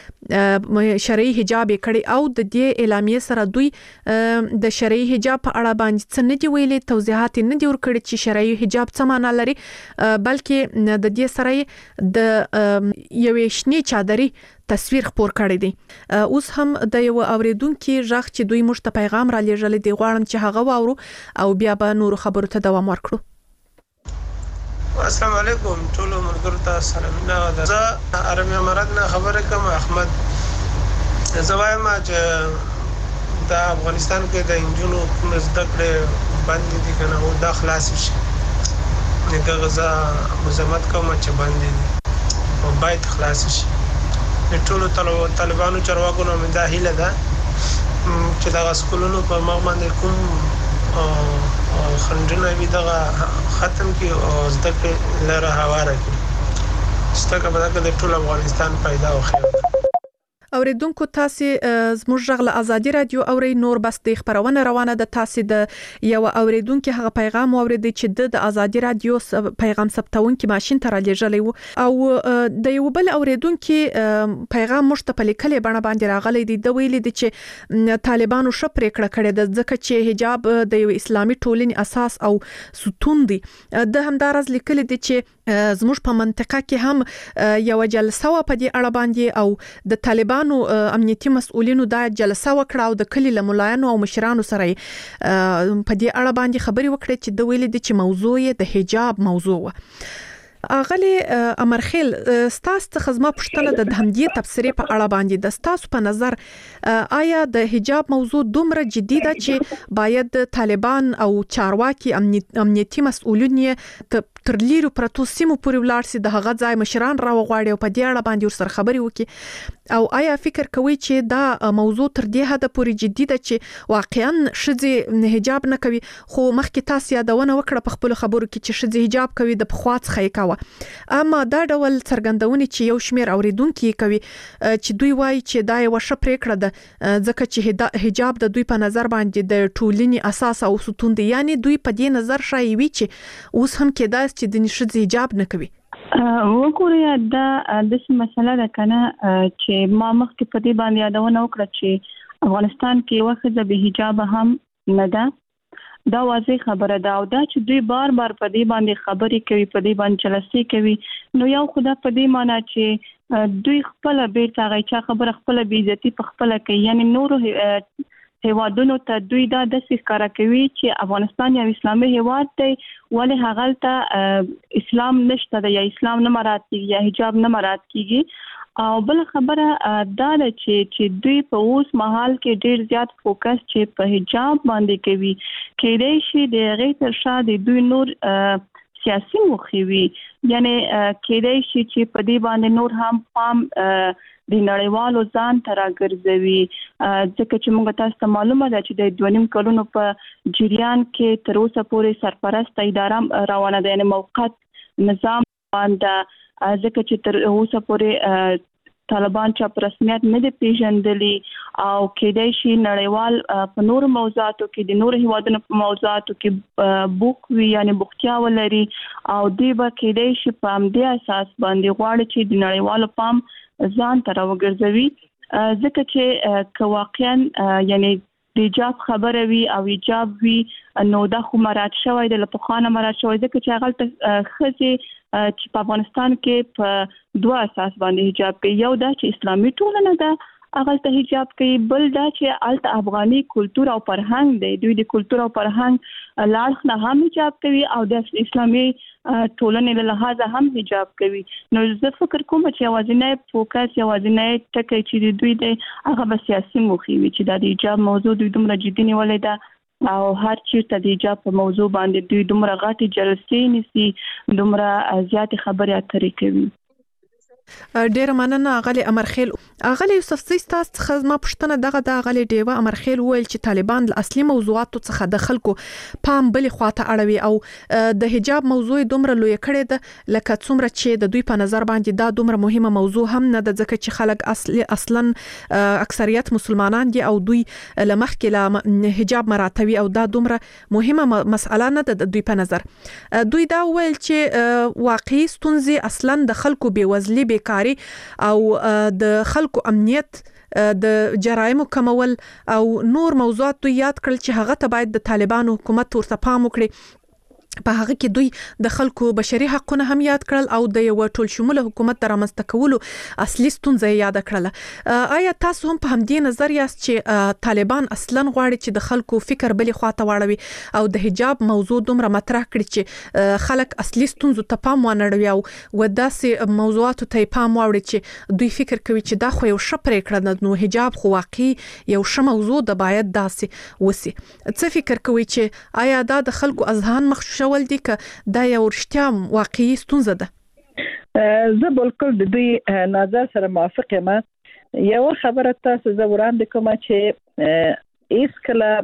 چې شرعي حجاب کړي او د دې اعلامیه سره دوی د شرعي حجاب په اړه باندې څه نه دی ویلي توضیحات نه دی ورکړي چې شرعي حجاب څه معنی لري بلکې د دې سره د یوې شنې چادرې تصویر خپور کړی دی اوس هم د یو اوریدونکو ژغ چې دوی مشت پیغام را لېږل دي غواړم چې هغه واورو او بیا به نور خبرو ته دوام ورکړو السلام علیکم ټول ملګرو ته سلامونه زه عربي امارات نه خبره کوم احمد زوایم چې د افغانستان کې د انجونو کوم زده کړې باندې دي کنه او د خلاص شي نه غزا مزمت کوم چې باندې او باید خلاص شي د ټولو طالبانو چارواکو نو دا هیله ده چې دا سکولونو په مغ باندې کوم خنډونه وي دا ختم کی او زده کړې لاره هواره کړي ستګه به دا د ټول افغانستان پیدا وخی. اوریدونکو تاسو زموږ غږ له ازادي رادیو اوري نور بس د خبرونه روانه ده تاسو د یو اوریدونکو هغه پیغام اوریدي چې د ازادي رادیو پیغام ثبتونکو ماشين ته رالیږلی او د یو بل اوریدونکو پیغام مشته لیکلي بڼه باندې راغلی دی د ویلي دي چې طالبانو شپ پریکړه کړې ده ځکه چې حجاب د یو اسلامي ټولنې اساس او ستون دی. د همدارز لیکلي دي چې زموږ په منطقه کې هم یو جلسه و په دې اړه باندې او د طالبانو نو امنیتي مسؤلینو دا جلسه وکړه او د کلی له ملایانو او مشرانو سره په دې اړه باندې خبري وکړه چې د ویل دي چې موضوع د حجاب موضوع و. اغلی امرخیل ستاسو ته خدمه پښتنه د همدې تفسیرې په اړه باندې د ستاسو په نظر آیا د حجاب موضوع دومره جدي ده چې باید طالبان او چارواکي امنیتي مسؤلین تر لیرو پرتو سیمو پورې ولاړ سي د هغه ځای مشران را وغواړي او په دې اړه باندې ورسره خبري وکړي او آیا فکر کوي چې دا موضوع تر دې حد پورې جدي ده چې واقعا شذ حجاب نه کوي خو مخکې تاسو یادونه وکړه په خپل خبرو کې چې شذ حجاب کوي د پخوات خې اما دا ډول څرګندونې چې یو شمیر اوریدونکو کوي چې دوی وایي چې دا یو ښه پریکړه ده ځکه چې حجاب د دوی په نظر باندې د ټولنې اساس او ستون دی یعنی دوی په دې نظر شایي وي چې اوس هم کېدای چې د نشد حجاب نه کوي. وګورئ دا د څه مسله ده کنه چې ما مخکې په دې باندې یادونه وکړه چې افغانستان کې وخت د به حجاب هم نه ده دا واضح خبره ده او دا چې دوی بار بار په دې باندې خبرې کوي په دې باندې جلسې کوي نو یو خدا په دې معنی چې دوی خپل بیرته غیچا خبره خپل بیزتی په خپل کوي یعنی نور هیوادونو ته دوی دا د ښکارا کوي چې افغانستان یو اسلامي هیواد دی ولې هغه ته اسلام نشته یا اسلام نه مراد کیږي یا حجاب نه مراد کیږي او بل خبره دا ده چې چې دوی په اوس مهال کې ډیر زیات فوکس چې په حجاب باندې کوي کېدای شي د غیر تر شاده دوی نور سیاسي مخوي یعنی کېدای شي چې په دې باندې نور هم پام د نړیوالو ځان تر راګرځوي ځکه چې موږ تاسو ته معلومه ده چې د دوه نیم کلونو په جریان کې تر اوسه پورې سرپرست اداره روانه ده یعنی موقت نظام باندې ځکه چې تر اوسه پورې طالبان چا په رسمیت نه دي پیژندلي او کېدای شي نړیوال په نور موضوعاتو کې د نور هیوادونو په موضوعاتو کې بوک وی یعنی بوختیا ولري او دوی به کېدای شي په همدې اساس باندې غواړي چې د نړیوالو پام ځان ته راوګرځوي ځکه چې که واقعا یعنی د حجاب خبره وی او حجاب وی نو دا خو مراد شوی د لپخانه مراد شوی ځکه چې هغه ته خزي چې په افغانستان کې په دوه اساس باندې حجاب کوي یو دا چې اسلامي ټولنه ده هغه ته حجاب کوي بل دا چې الته افغاني کلچر او فرهنګ دی دوی د کلچر او فرهنګ لاړ نه هم حجاب کوي او د اسلامي ټولنې له لحاظه هم حجاب کوي نو زه فکر کوم چې اوازنه فوکس اوازنه ټکي چې دوی د هغه سیاسي مخوي چې د حجاب موضوع دوی دومره جدي نیولې ده او هر چیرته د حجاب په موضوع باندې دوی دومره غاټي جلسې نيسي دومره زیات خبرې اترې کوي. ډیر مننه غلي امرخیل غلي یوسف سیستاست خدمه پښتنه دغه د غلي ډیوه امرخیل ویل چې طالبان له اصلي موضوعاتو څخه د خلکو پام بلی خواته اړوي او د حجاب موضوع دومره لوی کړي ده لکه څومره چې د دوی په نظر باندې دا دومره مهمه موضوع هم نه ده ځکه چې خلک اصلي اصلا اکثریت مسلمانان دي او دوی لمخکې له حجاب مراتبي او دا دومره مهمه مسأله نه ده د دوی په نظر دوی دا ویل چې واقعي ستونزې اصلا د خلکو بیوزلي بیکاری او د خلکو امنیت د جرایمو کمول او نور موضوعات دوی یاد کړل چې هغه ته باید د طالبانو حکومت ورته پام وکړي په هغه کې دوی د خلکو بشري حقوقونه هم یاد کړل او د یو ټول شموله حکومت د رامنځته کولو اصلي ستونزې یاد کړل آیا تاسو هم په همدې نظر یاست چې طالبان اصلا غواړي چې د خلکو فکر بلی خواته واړوي او د حجاب موضوع دومره مطرح کړي چې خلک اصلي ستونزو ته پام ونړوي او وداسې موضوعاتو ته پام واوړي چې دوی فکر کوي چې دا خو یو ښه پریکړه ده نو حجاب خو واقعي یو ښه موضوع ده باید داسې وسی څه فکر کوي چې آیا دا د خلکو اذهان مخ ول دي که دا یو رښتیا واقعي ستونزه ده زه بالکل د دوی نظر سره موافق یم. یو خبره تاسو زه وړاندې کوم چې هیڅ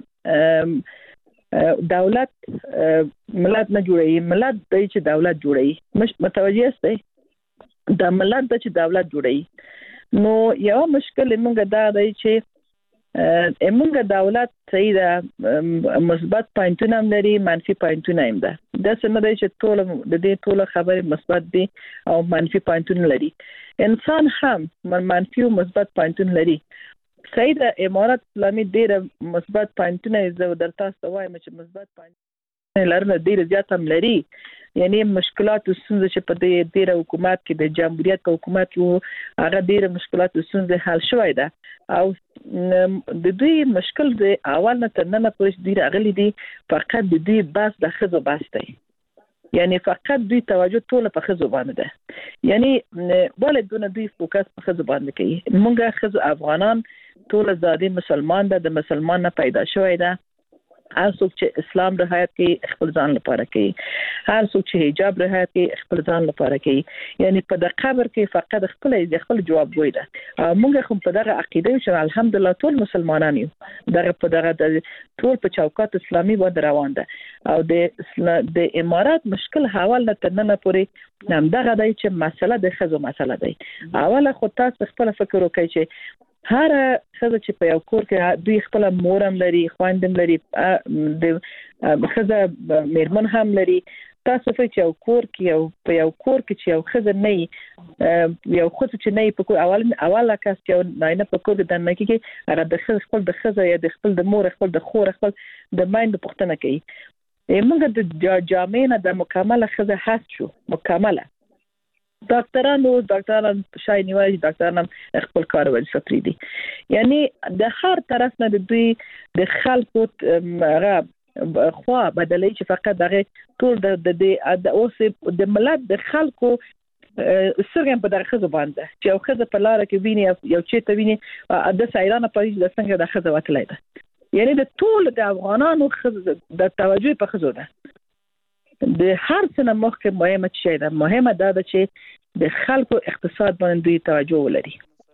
کله دولت ملت نه جوړوي، ملت دی چې دولت جوړوي. مش متوجه یاست؟ د ملت د چې دولت جوړوي. نو یو مشکل موږ دا دی چې موږ دولت صحیح ده، مثبت پوینټونه هم لري، منفي پوینټونه هم ده. دا څنګه دی چې ټول د دې ټول خبرې مثبت دي او منفي پوینټونه لري. انسان هم منفي او مثبت پوینټونه لري. صحیح ده، امارات اسلامي ډېر مثبت پوینټونه زه درته تاسو وایم چې مثبت پوینټونه لرنه ډېر زیات هم لري. یعنی مشکلات او ستونزې چې په دې ډېر حکومت کې د جمهوریت په حکومت کې هغه ډېر مشکلات او ستونزې حل شوی ده. او د دوی مشکل د اول نه تر ننه پورې ډېر اغلی دي، فقط د دوی بس د ښځو بس دی. یعنی فقط دوی توجه ټول په ښځو باندې ده. یعنی ولې دونه دوی فوکس په ښځو باندې کوي؟ موږ ښځو افغانان ټول زادي مسلمان ده، د مسلمان نه پیدا شوی ده. هر څوک چې اسلام رعایت کوي خپل ځان لپاره کوي، هر څوک چې حجاب رعایت کوي خپل ځان لپاره کوي. یعنی په د قبر کې فقط خپل خپل جواب وای ده. موږ هم په دغه عقیده چې الحمدلله ټول مسلمانان یو، دغه په دغه ټول په چوکاټ اسلامي باندې روان ده. او د د امارات مشکل حواله تر نن پورې هم دغه دی چې مسله د ښځو مسله دی. اوله خو تاسو خپل فکر وکړئ چې هر ښځه چې په یو کور کې دوی خپل مور هم لري، خویندې هم لري، د ښځه میرمن هم لري. تاسو په یو کور کې یو په یو کور کې چې یو ښځه نه یو ښځه چې نه په کور اول اوله کس چې نه په کور کې د نه کې هغه د ښځې خپل د ښځه یا د خپل د مور خپل د خور خپل د مایند پوښتنه کوي. موږ د جامعې نه د مکمله ښځه هست شو، مکمله ډاکټرانو ډاکټران شای نیولي، ډاکټران خپل کار وظیفه پرې دي. یعنی د هر طرف نه د دوی د خلکو هغه خوا بدلې چې فقط دغه ټول د د اوس د ملت د خلکو سرګم په دغه ښځو باندې چې یو ښځه په لار کې ویني یو چې ته ویني د سایرانه په د څنګه د ښځه وتلای ده. یعنی د ټول د افغانانو ښځو د توجه په ښځو ده. د هر څه نه مخکې مهمه شی ده، مهمه دا ده چې د خلکو اقتصاد باندې دوی توجه ولري،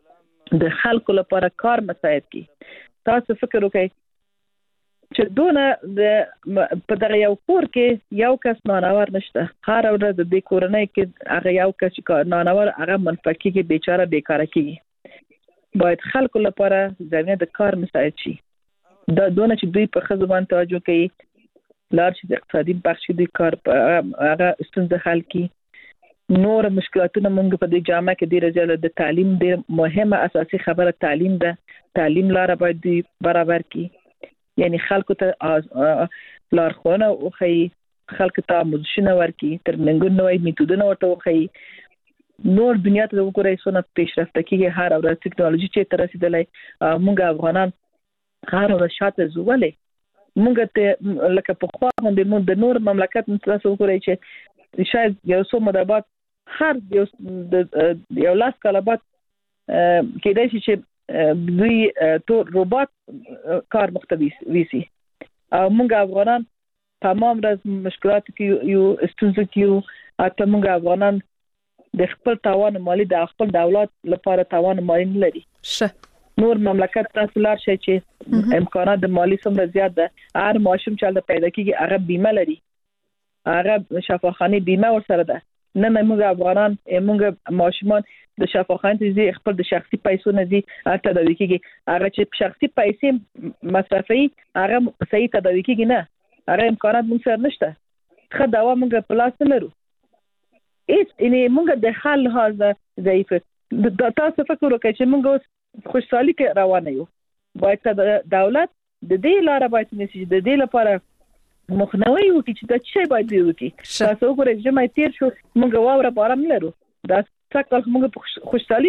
د خلکو لپاره کار مساعد کی. تاسو فکر وکړئ چې دونه د په دغه یو کور کې یو کس نانور نشته، هر ورځ د دې کورنۍ کې هغه یو کس چې نانور هغه منفقي کې بیچاره بیکاره کیږي. باید خلکو لپاره زمینه د کار مساعد شي. دا دونه چې دوی په ښځو باندې توجه کوي، لار چې د اقتصادي بخش دوی کار هغه ستونزه حل کی. نور مشکلاتونه موږ په دې جامعه کې ډېر زیات د تعلیم ډېر مهمه اساسي خبره تعلیم ده. تعلیم لار باید دوی برابر کی. یعنی خلکو ته لارښوونه وښيي، خلکو ته آموزشونه ورکړي، ترمنګونه نوې میتودونه ورته وښيي. نور دنیا ته وګورئ څونه پیشرفته کیږي، هر ورځ ټکنالوژي چې تر رسیدلې. موږ افغانان هر ورځ شاته ځو. ولې موږ ته لکه په خوا باندې موږ د نور مملکت تاسو وګورئ چې شاید یو څو مدابات هر یو د یو لاس کاله بعد کېدای شي چې دوی ټول روبوت کار مختوي ویسي. او موږ افغانان تمام ورځ مشکلات کې یو ستونزې کې یو. اته موږ افغانان د خپل توان مالی د خپل دولت لپاره توان مالی نه لري. شه نور مملکت تاسو لار شي چې امکانات د مالی څومره زیات ده. هر ماشوم چې د پیدا کیږي هغه بیمه لري، هغه شفاخانه بیمه ورسره ده. نه موږ افغانان موږ ماشومان د شفاخانه دي خپل د شخصي پیسو نه دي تداوي کیږي. هغه چې شخصي پیسې مصرفي هغه صحیح تداوي کیږي نه، هغه امکانات موږ سره نشته. خو دا موږ په لاس نه لرو. هیڅ یعنی موږ د حل لحاظ ضعیف. تاسو فکر وکړئ چې موږ اوس خوشحالي کې روانه یو. باید دولت د دې لاره باید نشي د دې لپاره مخنیوي وکړي چې دا څه باید وکړي. تاسو وګورئ چې مې تیر شو موږ واوره بارم لرو، دا څکل موږ خوشحالي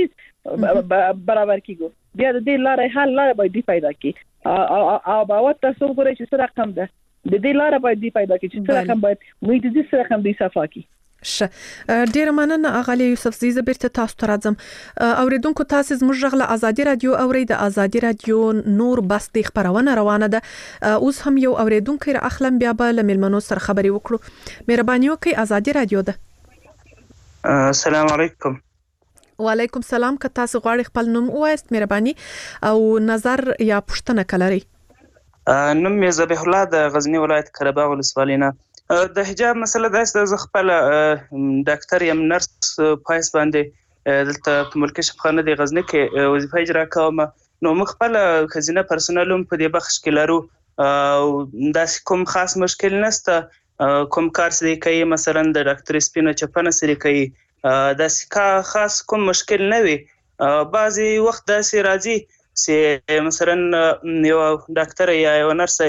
برابر کیږو. بیا د دې لاره حل لاره باید پیدا کړي. او باور تاسو وګورئ چې څه رقم ده د دې لاره باید پیدا کړي چې څه رقم باید موږ د دې سره هم د صفا کړي. شه ډیر مننه اغلی یوسف زیزه بیرته تاسو ته راځم. اوریدونکو تاسو زموږ غږ ازادي رادیو اوري د ازادي رادیو نور بس د خبرونه روانه ده. اوس هم یو اوریدونکو را اخلم بیا به لملمنو سره خبري وکړو. مهرباني وکړئ ازادي رادیو ده. السلام علیکم. وعلیکم سلام. که تاسو غواړئ خپل نوم ووایاست مهرباني او نظر یا پوښتنه کلري؟ نوم مې ذبیح الله د غزنی ولایت قره باغ ولسوالۍ نه. د حجاب مسله داسې ده، زه خپل ډاکټر یم، نرس پایس باندې دلته په ملکي شفاخانه د غزنی کې وظیفه اجرا کوم. نو موږ خپل ښځینه پرسونل هم په دې بخش کې لرو او داسې کوم خاص مشکل نشته. کوم کار سره کوي مثلا د ډاکټر سپینه چپنه سره کوي داسې خاص کوم مشکل نه وي. بعضی وخت داسې راځي چې مثلا یو ډاکټر یا یو نرس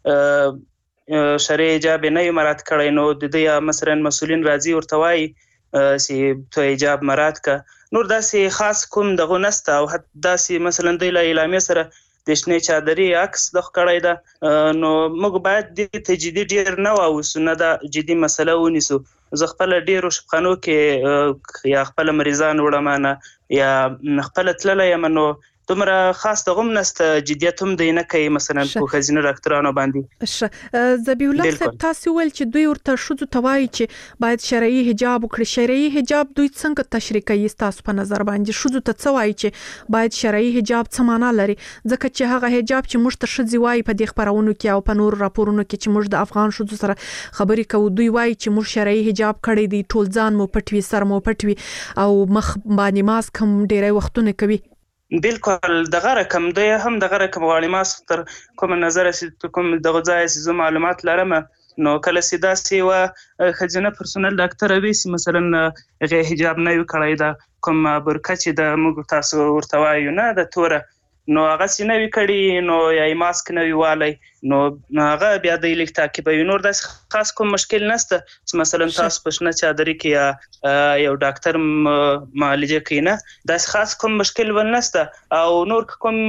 شرعي حجاب نه یې مراعات کړی، نو د دې مثلا مسؤلین راځي ورته وایي چې تو حجاب مراعات کا. نور داسې خاص کوم دغه نسته. او داسې مثلا د اعلامیه سره د شنې چادرې عکس د کړی ده، نو موږ باید د تجدید ډیر نه واوسو، نه دا جدي مسله ونیسو. زه خپل ډیرو شفاخانو کې یا خپل مریضان وړم یا خپل تللی یم، نو دومره خاص دغم نسته، جدیت هم دی نه کوي مثلا په ښځینه ډاکټرانو باندې. ښه ذبیح الله صاحب، تاسو ویل چې دوی ورته ښځو ته وایي چې باید شرعي حجاب وکړي. شرعي حجاب دوی څنګه تشریح کوي تاسو په نظر باندې؟ ښځو ته څه وایي چې باید شرعي حجاب څه معنا لري؟ ځکه چې هغه حجاب چې موږ ته ښځې وایي په دې خپرونو کې او په نورو راپورونو کې چې موږ د افغان ښځو سره خبرې کوو، دوی وایي چې موږ شرعي حجاب کړی دی، ټول ځان مو پټ وي، سر مو پټ وي او مخ باندې ماسک هم ډیری وختونه کوي. بالکل دغه رقم دی، هم دغه رقم غواړي. ما تر کوم نظر چې کوم دغه ځای چې معلومات لرم، نو کله چې داسې و ښځینه پرسونل ډاکټر وي چې مثلا هغه حجاب نه وي کړی، دا کوم برقه چې د موږ تاسو ورته وایو نه د توره، نو هغه چې نه وي کړی، نو یا ماسک نه وي والی، نو هغه بیا د لیک تعقیبوي. نور داسې خاص کوم مشکل نشته چې مثلا تاسو په شنه چادرې کې یا یو ډاکټر معالجه کوي، نه داسې خاص کوم مشکل ول نشته. او نور کوم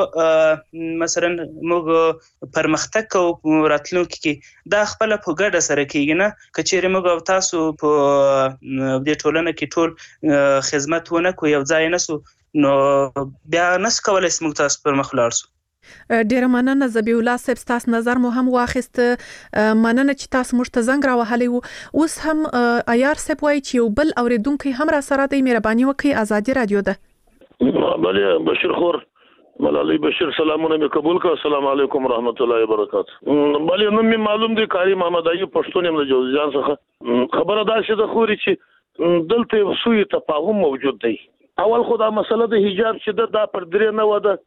مثلا موږ پرمختګ کوو راتلونکي کې، دا خپل په ګډه سره کیږي. نه که چیرې موږ او تاسو په دې ټولنه کې ټول خدمت ونه کوو، یو ځای نسو، نو بیا نس کولای سم تاسو پر مخ لاړ سو. ډیره مننه ذبیح الله صاحب، تاسو نظر مو هم واخیست. مننه چې تاسو موږ ته زنګ راوهلی وو. اوس هم عیار صاحب وایي چې یو بل اوریدونکی هم را سره دی. مهرباني وکړئ، ازادي رادیو ده. بله بشیر خور ملالي بشیر، سلامونه مې قبول کړه. السلام علیکم ورحمت الله وبرکاته. بله نوم مې معلوم دی، کاری محمد ایوب پښتون یم د جوزجان څخه. خبره دا چې د خوري چې دلته سوی تفاهم موجود دی. اول خو دا مسله د حجاب چې دا پر درې نه وده،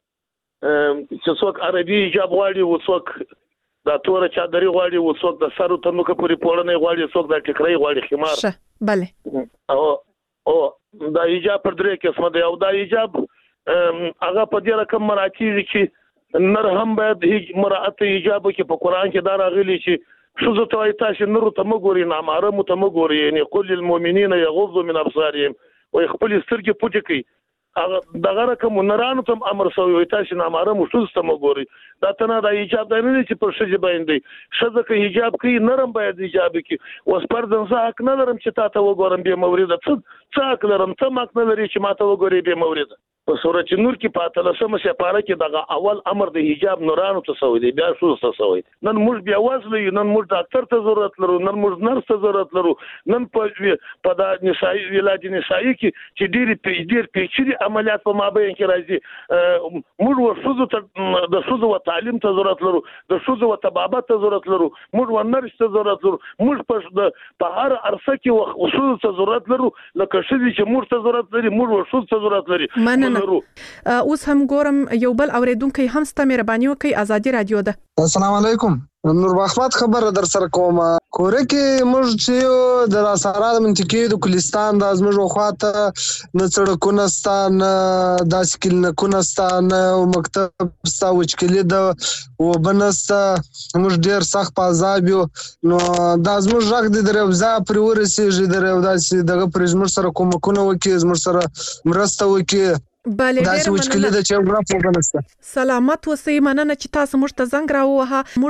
چې څوک عربي حجاب غواړي، و څوک دا توره چادري غواړي، و څوک د سر تر نوکه پورې پوړنې غواړي، څوک د ټیکرۍ غواړي، خمار. شه بله. او او دا حجاب پر درې قسمه دی. او دا حجاب هغه په دې رقم مراتب چې نر هم باید مراعات حجاب کې په قران کې دا راغلي چې ښځو ته وایي تاسو نورو ته مه ګورئ، نامحرمو ته مه ګورئ، یعنې قل للمؤمنین یغضوا من ابصارهم، وایي خپلې سترګې پټې کړئ. هغه دغه رقم نرانو ته امر شوی وي تاسو نامحرمو ښځو ته مه ګورئ. دا ته نه دا حجاب دی نه چې پر ښځې باندې ښځه که حجاب کوي نرم باید حجاب کړي. اوس پردن زه حق نه لرم چې تا ته وګورم بې مورده، څه حق لرم؟ ته هم حق نه لري چې ما ته وګورې بې مورده. په سورت نور کې په اتلسمه سپاره کې دغه اول امر د حجاب نورانو ته شوی دی، بیا ښځو ته شوی دی. نن موږ بیا وزله یو، نن موږ ډاکټر ته ضرورت لرو، نن موږ نرس ته ضرورت لرو، نن په دا نسایي علاج نسایي کې چې ډېرې ډېر پیچلي عملیات په مابین کې راځي، موږ ورښځو ته د ښځو و تعلیم ته ضرورت لرو، د ښځو و طبابت ته ضرورت لرو، موږ و نرس ته ضرورت لرو، موږ په هر عرصه کې ښځو ته ضرورت لرو، لکه ښځې چې موږ ته ضرورت لري، موږ و ښځو ته ضرورت لري. اوس هم ګورم یو بل اوریدونکی هم ست. مهرباني وکړئ، ازادي رادیو ده. السلام علیکم. نور محمد خبره در سره کوم. کورې کې موږ چې د راسره د منطقې د کلستان د ازمږ خواته نه سړکونه ستا، نه داسې کلینیکونه ستا، نه مکتب ستا، وچکلي ده اوبه نسته، موږ ډېر سخت په عذاب یو. نو دا زموږ غږ دی در یو ځای پرې ورسېږي، در یو داسې دغه پرې زموږ سره کومکونه وکړي، زموږ سره مرسته وکړي. بله ډیره مننه. سلامت اوسئ. مننه چې تاسو موږ ته زنګ راووهه. موږ هیله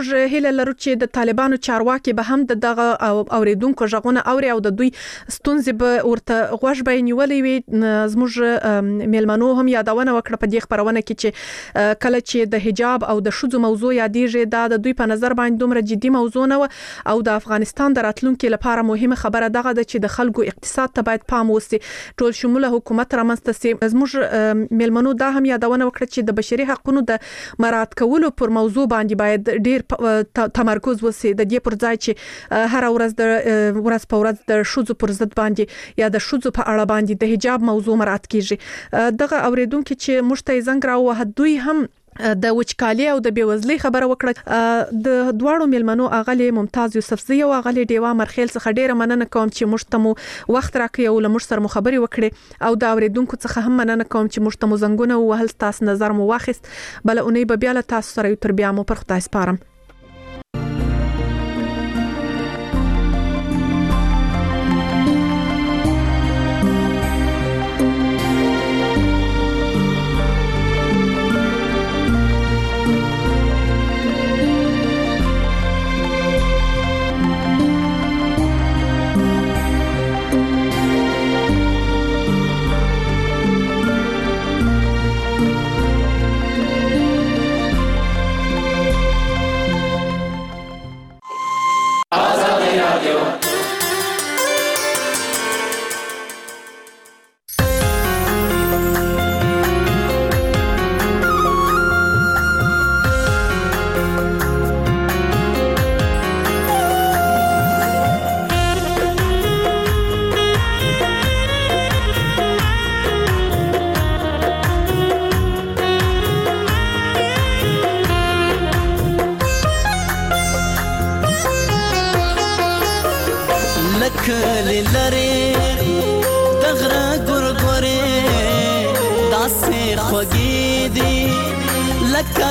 هیله لرو چې د طالبانو چارواکي به هم د دغه اوریدونکو ژغونه اوري او د دوی ستونزې به ورته غوږ به نیولې وي. زموږ میلمنو هم یادونه وکړه په دې خبرونه کې چې کله چې د حجاب او د شذو موضوع یادېږي دا د دوی په نظر باندې دومره جدي موضوع نه و او د افغانستان د راتلونکو لپاره مهمه خبره دغه ده چې د خلکو اقتصاد ته باید پام وشي، ټول شموله حکومت رامنځته شي. زموږ میلمنو دا هم یادونه وکړه چې د بشري حقوقو د مراعات کولو پر موضوع باندې باید ډیر تمرکز وشي، د دې پر ځای چې هر ورځ د ورځ په ورځ د شذو پر ضد باندې یا د شذو په اړه باندې د حجاب موضوع مراعات کیږي. دغه اوریدونکو چې مشته زنګ راوه دوی هم د وچکالي او د بیوزلۍ خبره وکړه. د دواړو میلمنو اغلی ممتاز یوسفزی او اغلی ډیوا مرخیل څخه ډیره مننه کوم چې مشتمو وخت راکړی او له مش سره خبري وکړي او د اوریدونکو څخه هم مننه کوم چې مشتمو زنګونه وهل تاسو نظر مو واخیست. بل اونۍ به بیا له تاسو سره یو تر بیا مو پر خدای سپارم. کلی لري دغره ګورګوري داسې خوږې دي لکه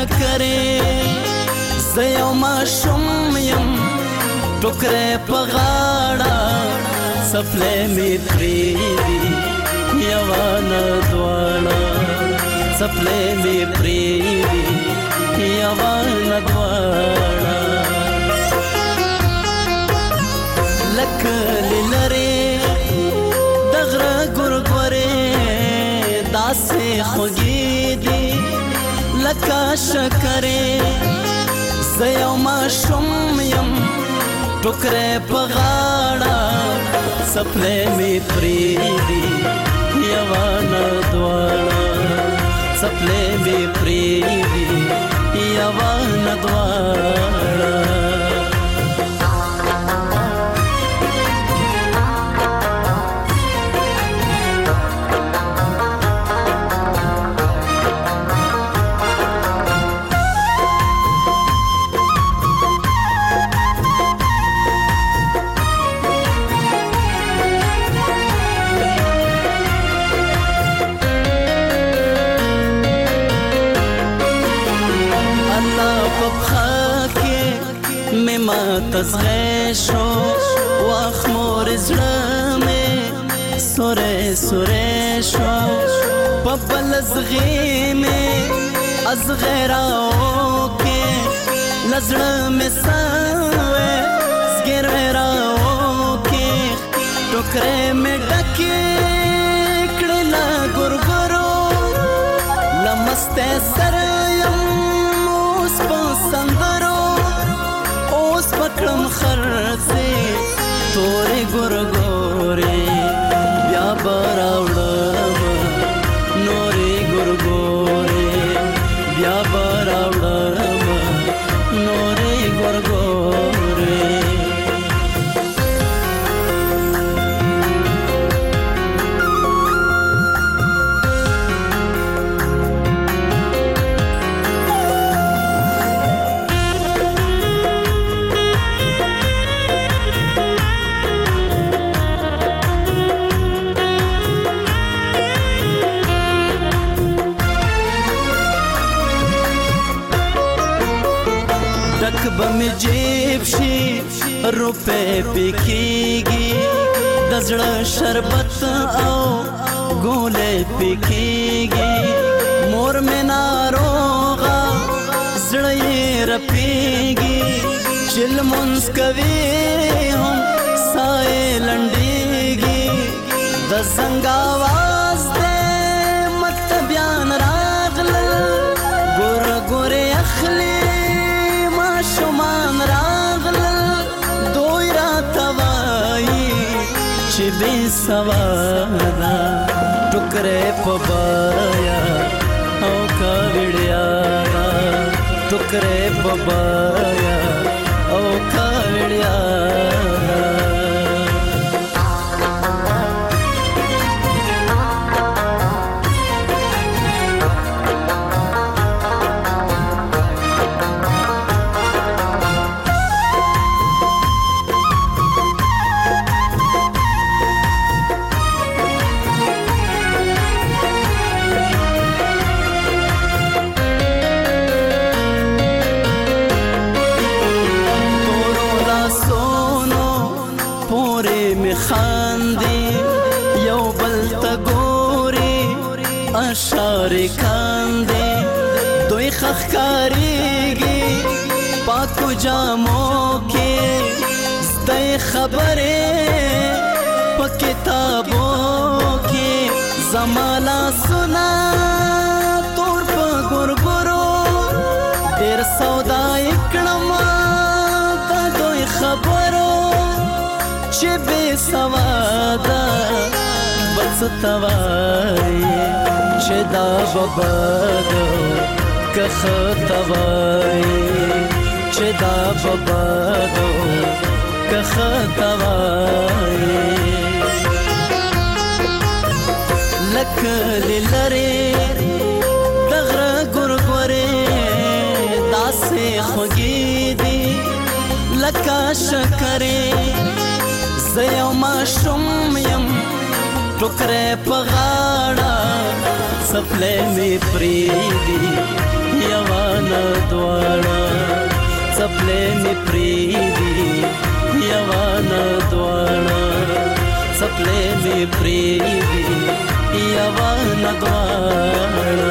شکرې زه یو ماشوم یم ټوکرې په غاړه څپلۍ مې پرېږدي یوه نه دواړه څپلۍ مې پرېږدي یوه نه دواړه لکلی لري دغره ګورګورې داسې خوږې دي لکه شکرې زه یو ماشوم یم ټوکرې په غاړه څپلۍ مې پرېږدي یوه نه دواړه څپلۍ مې پرېږدي یوه نه دواړه تزغشو واخ مور زړه مې سورې سورې شو په بل زغې مې از غیراو کې لزړه مې سوې سګر راو کې ټوکرې مې ډکې کړې لا ګورګورو لمسته سره یم اوس په سندرو پکړم خرڅې تورې ګورګورې بیا به راوړم نورې ګورګورې بیا به راوړم نورې ګورګورې بمی جیب شي روپے پکېږي د زړه شربت او ګولې پکېږي مور مې ناروغه زړه یې رپیږي چې لمونځ کوي هم سایې لنډیږي د زنګ آواز دی مکتبیان راغلل ګوره ګورې اخلي ماشومان راغلل دوی راته وایي چې بې سواده ټوکرې په بایا او کاوړیا ټوکرې په بایا او کاوړیا اشاره کاندې دوی خخکاریږي پاکو جامو کې زده خبرې په کتابو کې زمالا سنا تور په ګورګورو ډېر سودا کړم د دوی خبرو چې بې سواده بس توای چې دا ببادو کخ توای چې دا ببادو کخ توای لکه لری دغه ګورګورې داسې خوږې دي لکه شکرې زه یو ماشوم یم ټوکرې په غاړه څپلې مې پرېږدي یوانه دواړه څپلې مې پرېږدي یوانه دواړه څپلې مې پرېږدي یوانه دواړه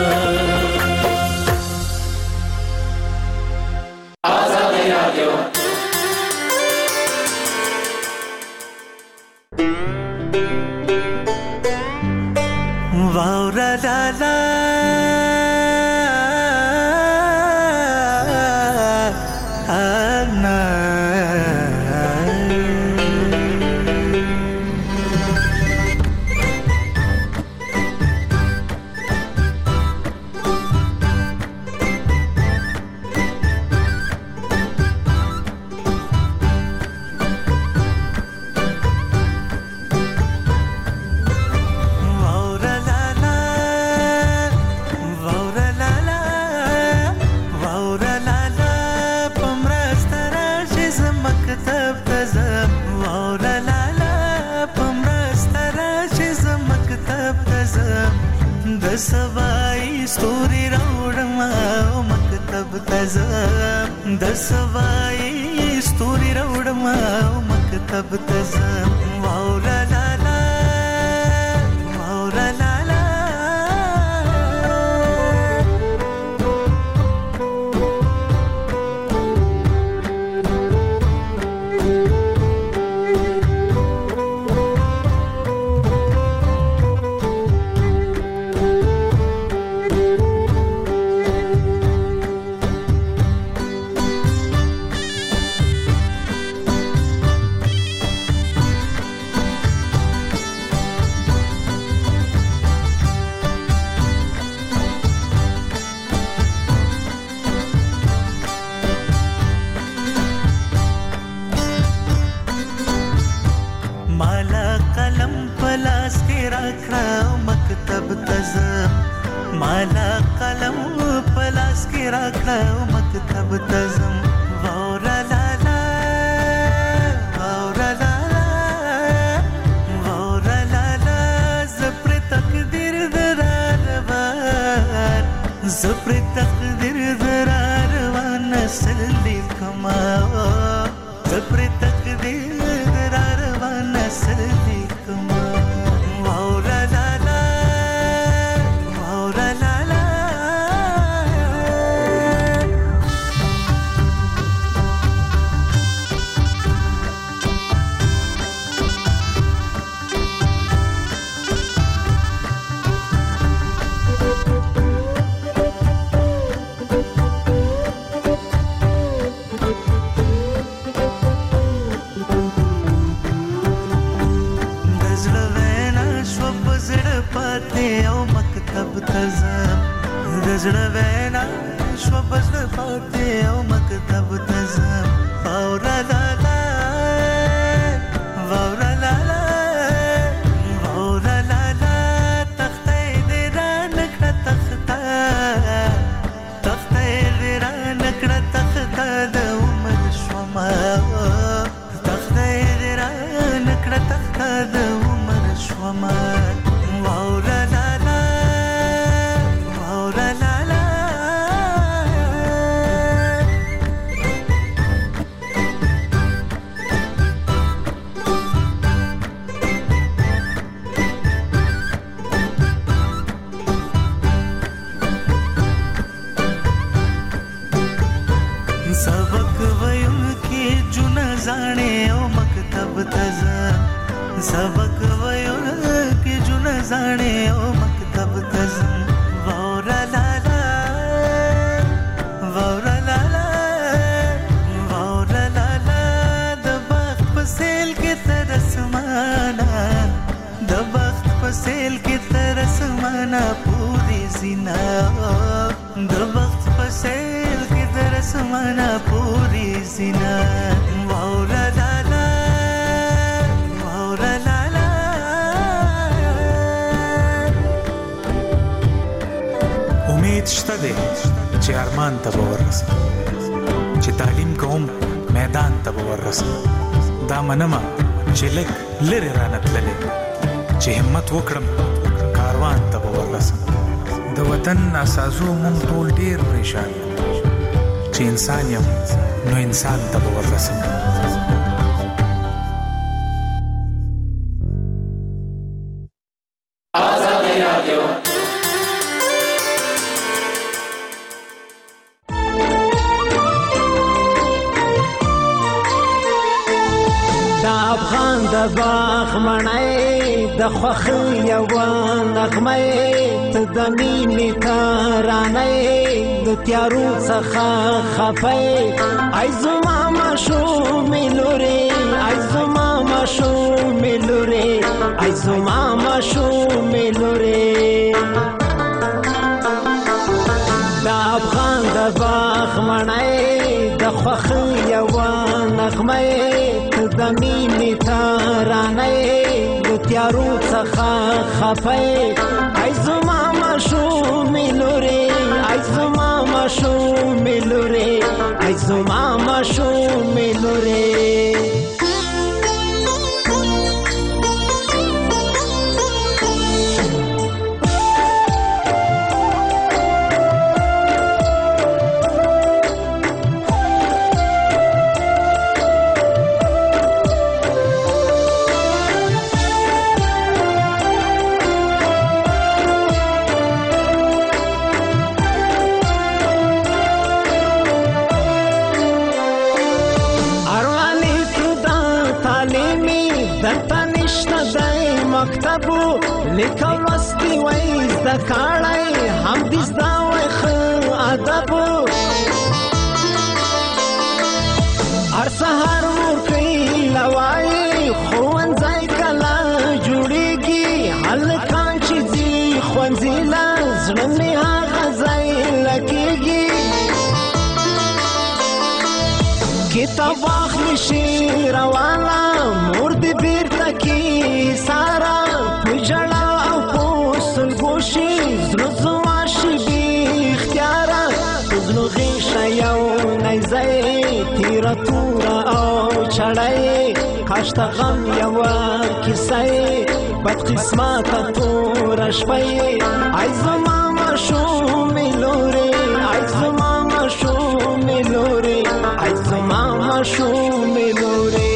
آزادي رادیو واورا لا لا انا سوای ستوري راوړم او مکتب ته ځم د سوای ستوري راوړم او مکتب ته ځم واولا لا لا واولا لا لا مالا قلم پلاس کې راکړه مکتب ته ځم واورا لا لا واورا لا لا واورا لا لا زپر تقدیر دراروان زپر تقدیر دراروان نسل لیکما زپر تقدیر دراروان نسل لیکما واورا لا او مکتب ته ځم د زړه وینا شو بس پاتې او مکتب ته ځم واوره لالا واوره لالا واوره لالا تخته دې را نکړه تخته تخته دې را نکړه تخته د عمر شوما تخته دې را نکړه تخته د عمر شوما واوره لالا واوره لالا सबक वयुन की जुन जाने ओ मकतब तज़म सबक वयुन की जुन जाने ओ मकतब तज़म वाउरा लाला वाउरा लाला वाउरा लाला द बख्त पसेल के तरस माना द बख्त पसेल के तरस माना पूरी ज़िना द बख्त पसेल के तरस माना पूरी ज़िना वाउरा लाला वाउरा लाला امید شته دی چې ارمان ته به ورسم چې تعلیم کوم میدان ته به ورسم دا منمه چې لږ لرې رانه تللی چې همت وکړم کاروان ته به ورسم د وطن اساسو مونږ ټول ډېر پریشان یو چې انسان یم نو انسان ته به ورسم باغ مړای د خوخي یو نغمه ته د مینې ترانه د تیارو څخه خفه ای زما ماشوم لوري ای زما ماشوم لوري ای زما ماشوم لوري د افغان د باغ مړای د خوخي یو نغمه د مینې ترانه د تیارو څخه خفه ای زما ماشوم لوري ای زما ماشوم لوري ای زما ماشوم لوري مکتبو لیکل وستي وای زده کړای هم دې زده وای ښه ادبو هر سهار ورکوي لوایي ښوونځی کله جوړېږي هلکان چې ځي ښوونځي له زړه مې هغه ځای لګېږي کتاب واخلي شي روانه مور دې بیرته کې سارا پجړه او پوسل ګوشي زړه زما شي بې اختیاره زړه غیشه یو نیزه تیره توره او چړی کاشته غم یوه کیسه بد قسمته توره شپه ای زما ماشوم لورې ای زما ماشوم لورې ای زما ماشوم لورې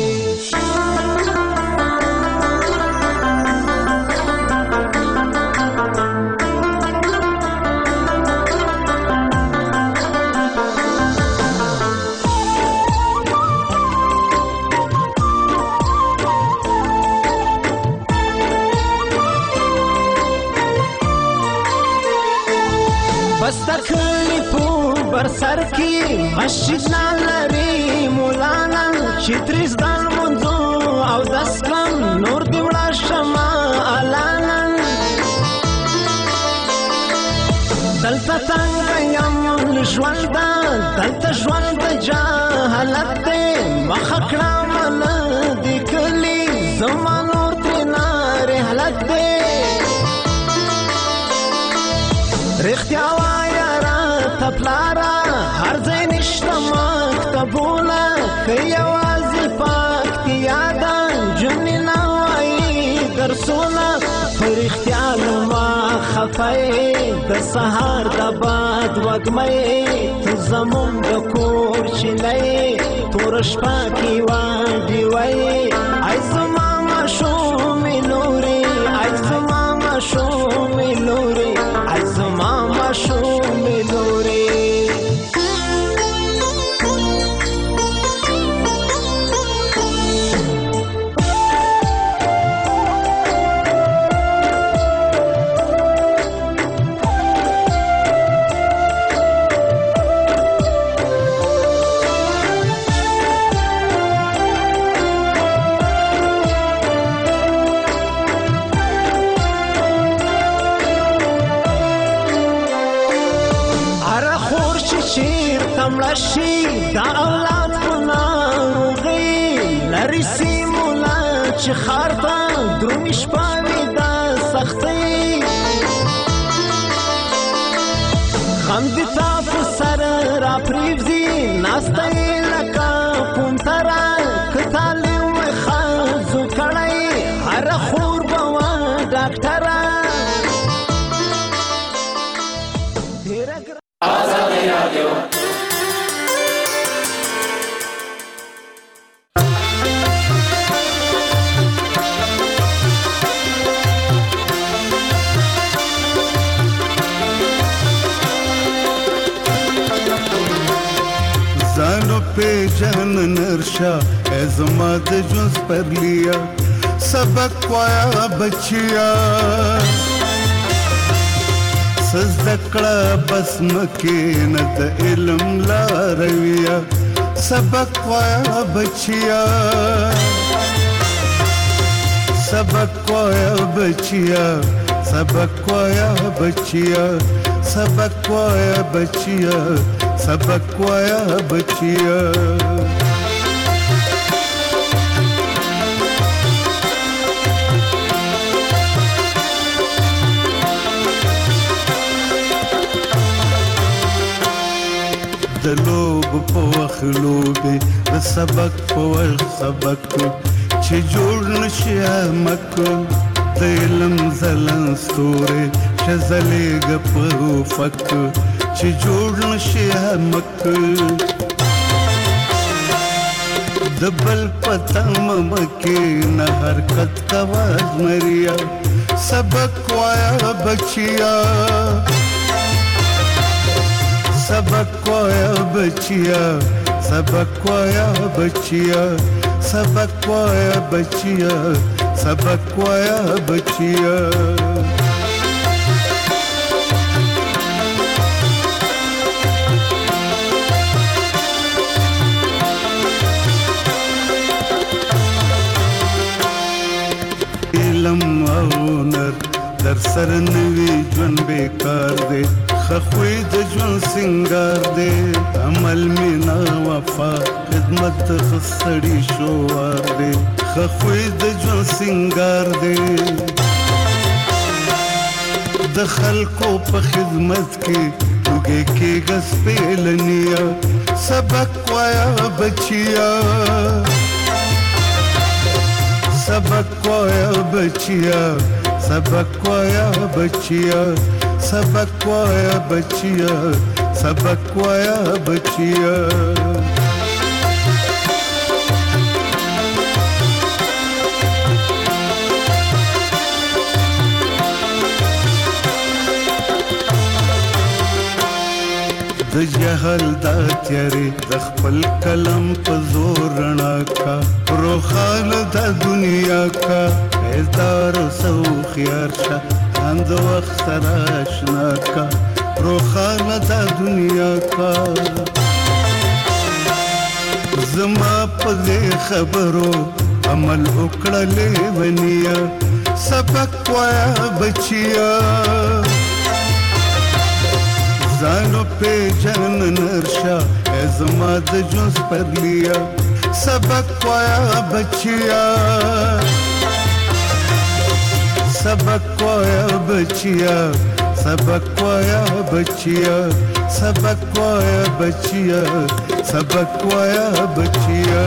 بستکلی پو بر سر کی مسجد نالری مولانا چتریز دان منزو او دسکم نور دیوڑا شما علانن څنګه یم ژوند دلته ژوند جهالت دی مخه کړه منه د کلي زما نور ترېنه رحلت دی رښتیا وایه راته پلاره هر ځای نشته مکتبونه که یوازې پکتیا ده جنې نه وایي درسونه په رښتیا لما خفه د سهار د باد وږمه ته زموږ د کور چینه توره شپه کې واډې وایي ای زما ماشومې لورې ای زما ماشومې لورې ای زما ماشومې لورې شي دا اولاد په ناروغۍ لرې سیمو نه چې ښار ته درومي شپه وي د سختۍ غم د تا په سر راپرېږدي ناسته یې لکه پونتره که تعلیم وی ښځو کړی هره خور به وه ډاکټره آزادي رادیو पे जन नरशा ऐज़मा दे जुज़ पर लिया सबक पाया बचिया सज़दकड़ा बस्म के न द इल्म ला रविया सबक पाया बचिया सबक पाया बचिया सबक पाया बचिया सबक पाया बचिया सबक पाया बचिया د لوب په وخت لوبې د سبق په وخت سبق چې جوړ نشي مک د علم زلن ستوري چې زلېږ په افق چې جوړ نشي مک د بل پتم مکې نه حرکت کوا مریا سبق وایا بچیا सबक पाया बचिया सबक पाया बचिया सबक पाया बचिया सबक पाया बचिया इल्म औनर در سر نوی جون بیکار دے خخوی د جون سنگار دے عمل مینا وفا خدمت خسڑی شوار دے خخوی د جون سنگار دے د خلقو په خدمت کې لګې کې غس پیلنیا سبق وایا بچیا سبق وایا بچیا सबक वाया बचिया सबक वाया बचिया सबक वाया बचिया د جهل دا تیارې د خپل کلم په زور رڼا کا روخان د دنیا کا ایزدار سو خيار شا اند وقت سره آشنا کا روخان د دنیا کا زما په خبرو عمل وکړلې ونیا سبق وایا بچیا زانو پہ جن نرشا ازما د جوز پر لیا سبق پایا بچیا سبق پایا بچیا سبق پایا بچیا سبق پایا بچیا سبق پایا بچیا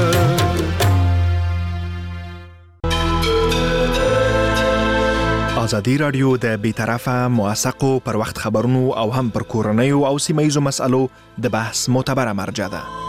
ازادي رادیو د بیطرفه موثقو پر وخت خبرونو او هم پر کورنیو او سیمه ییزو مسلو د بحث معتبره مرجع ده.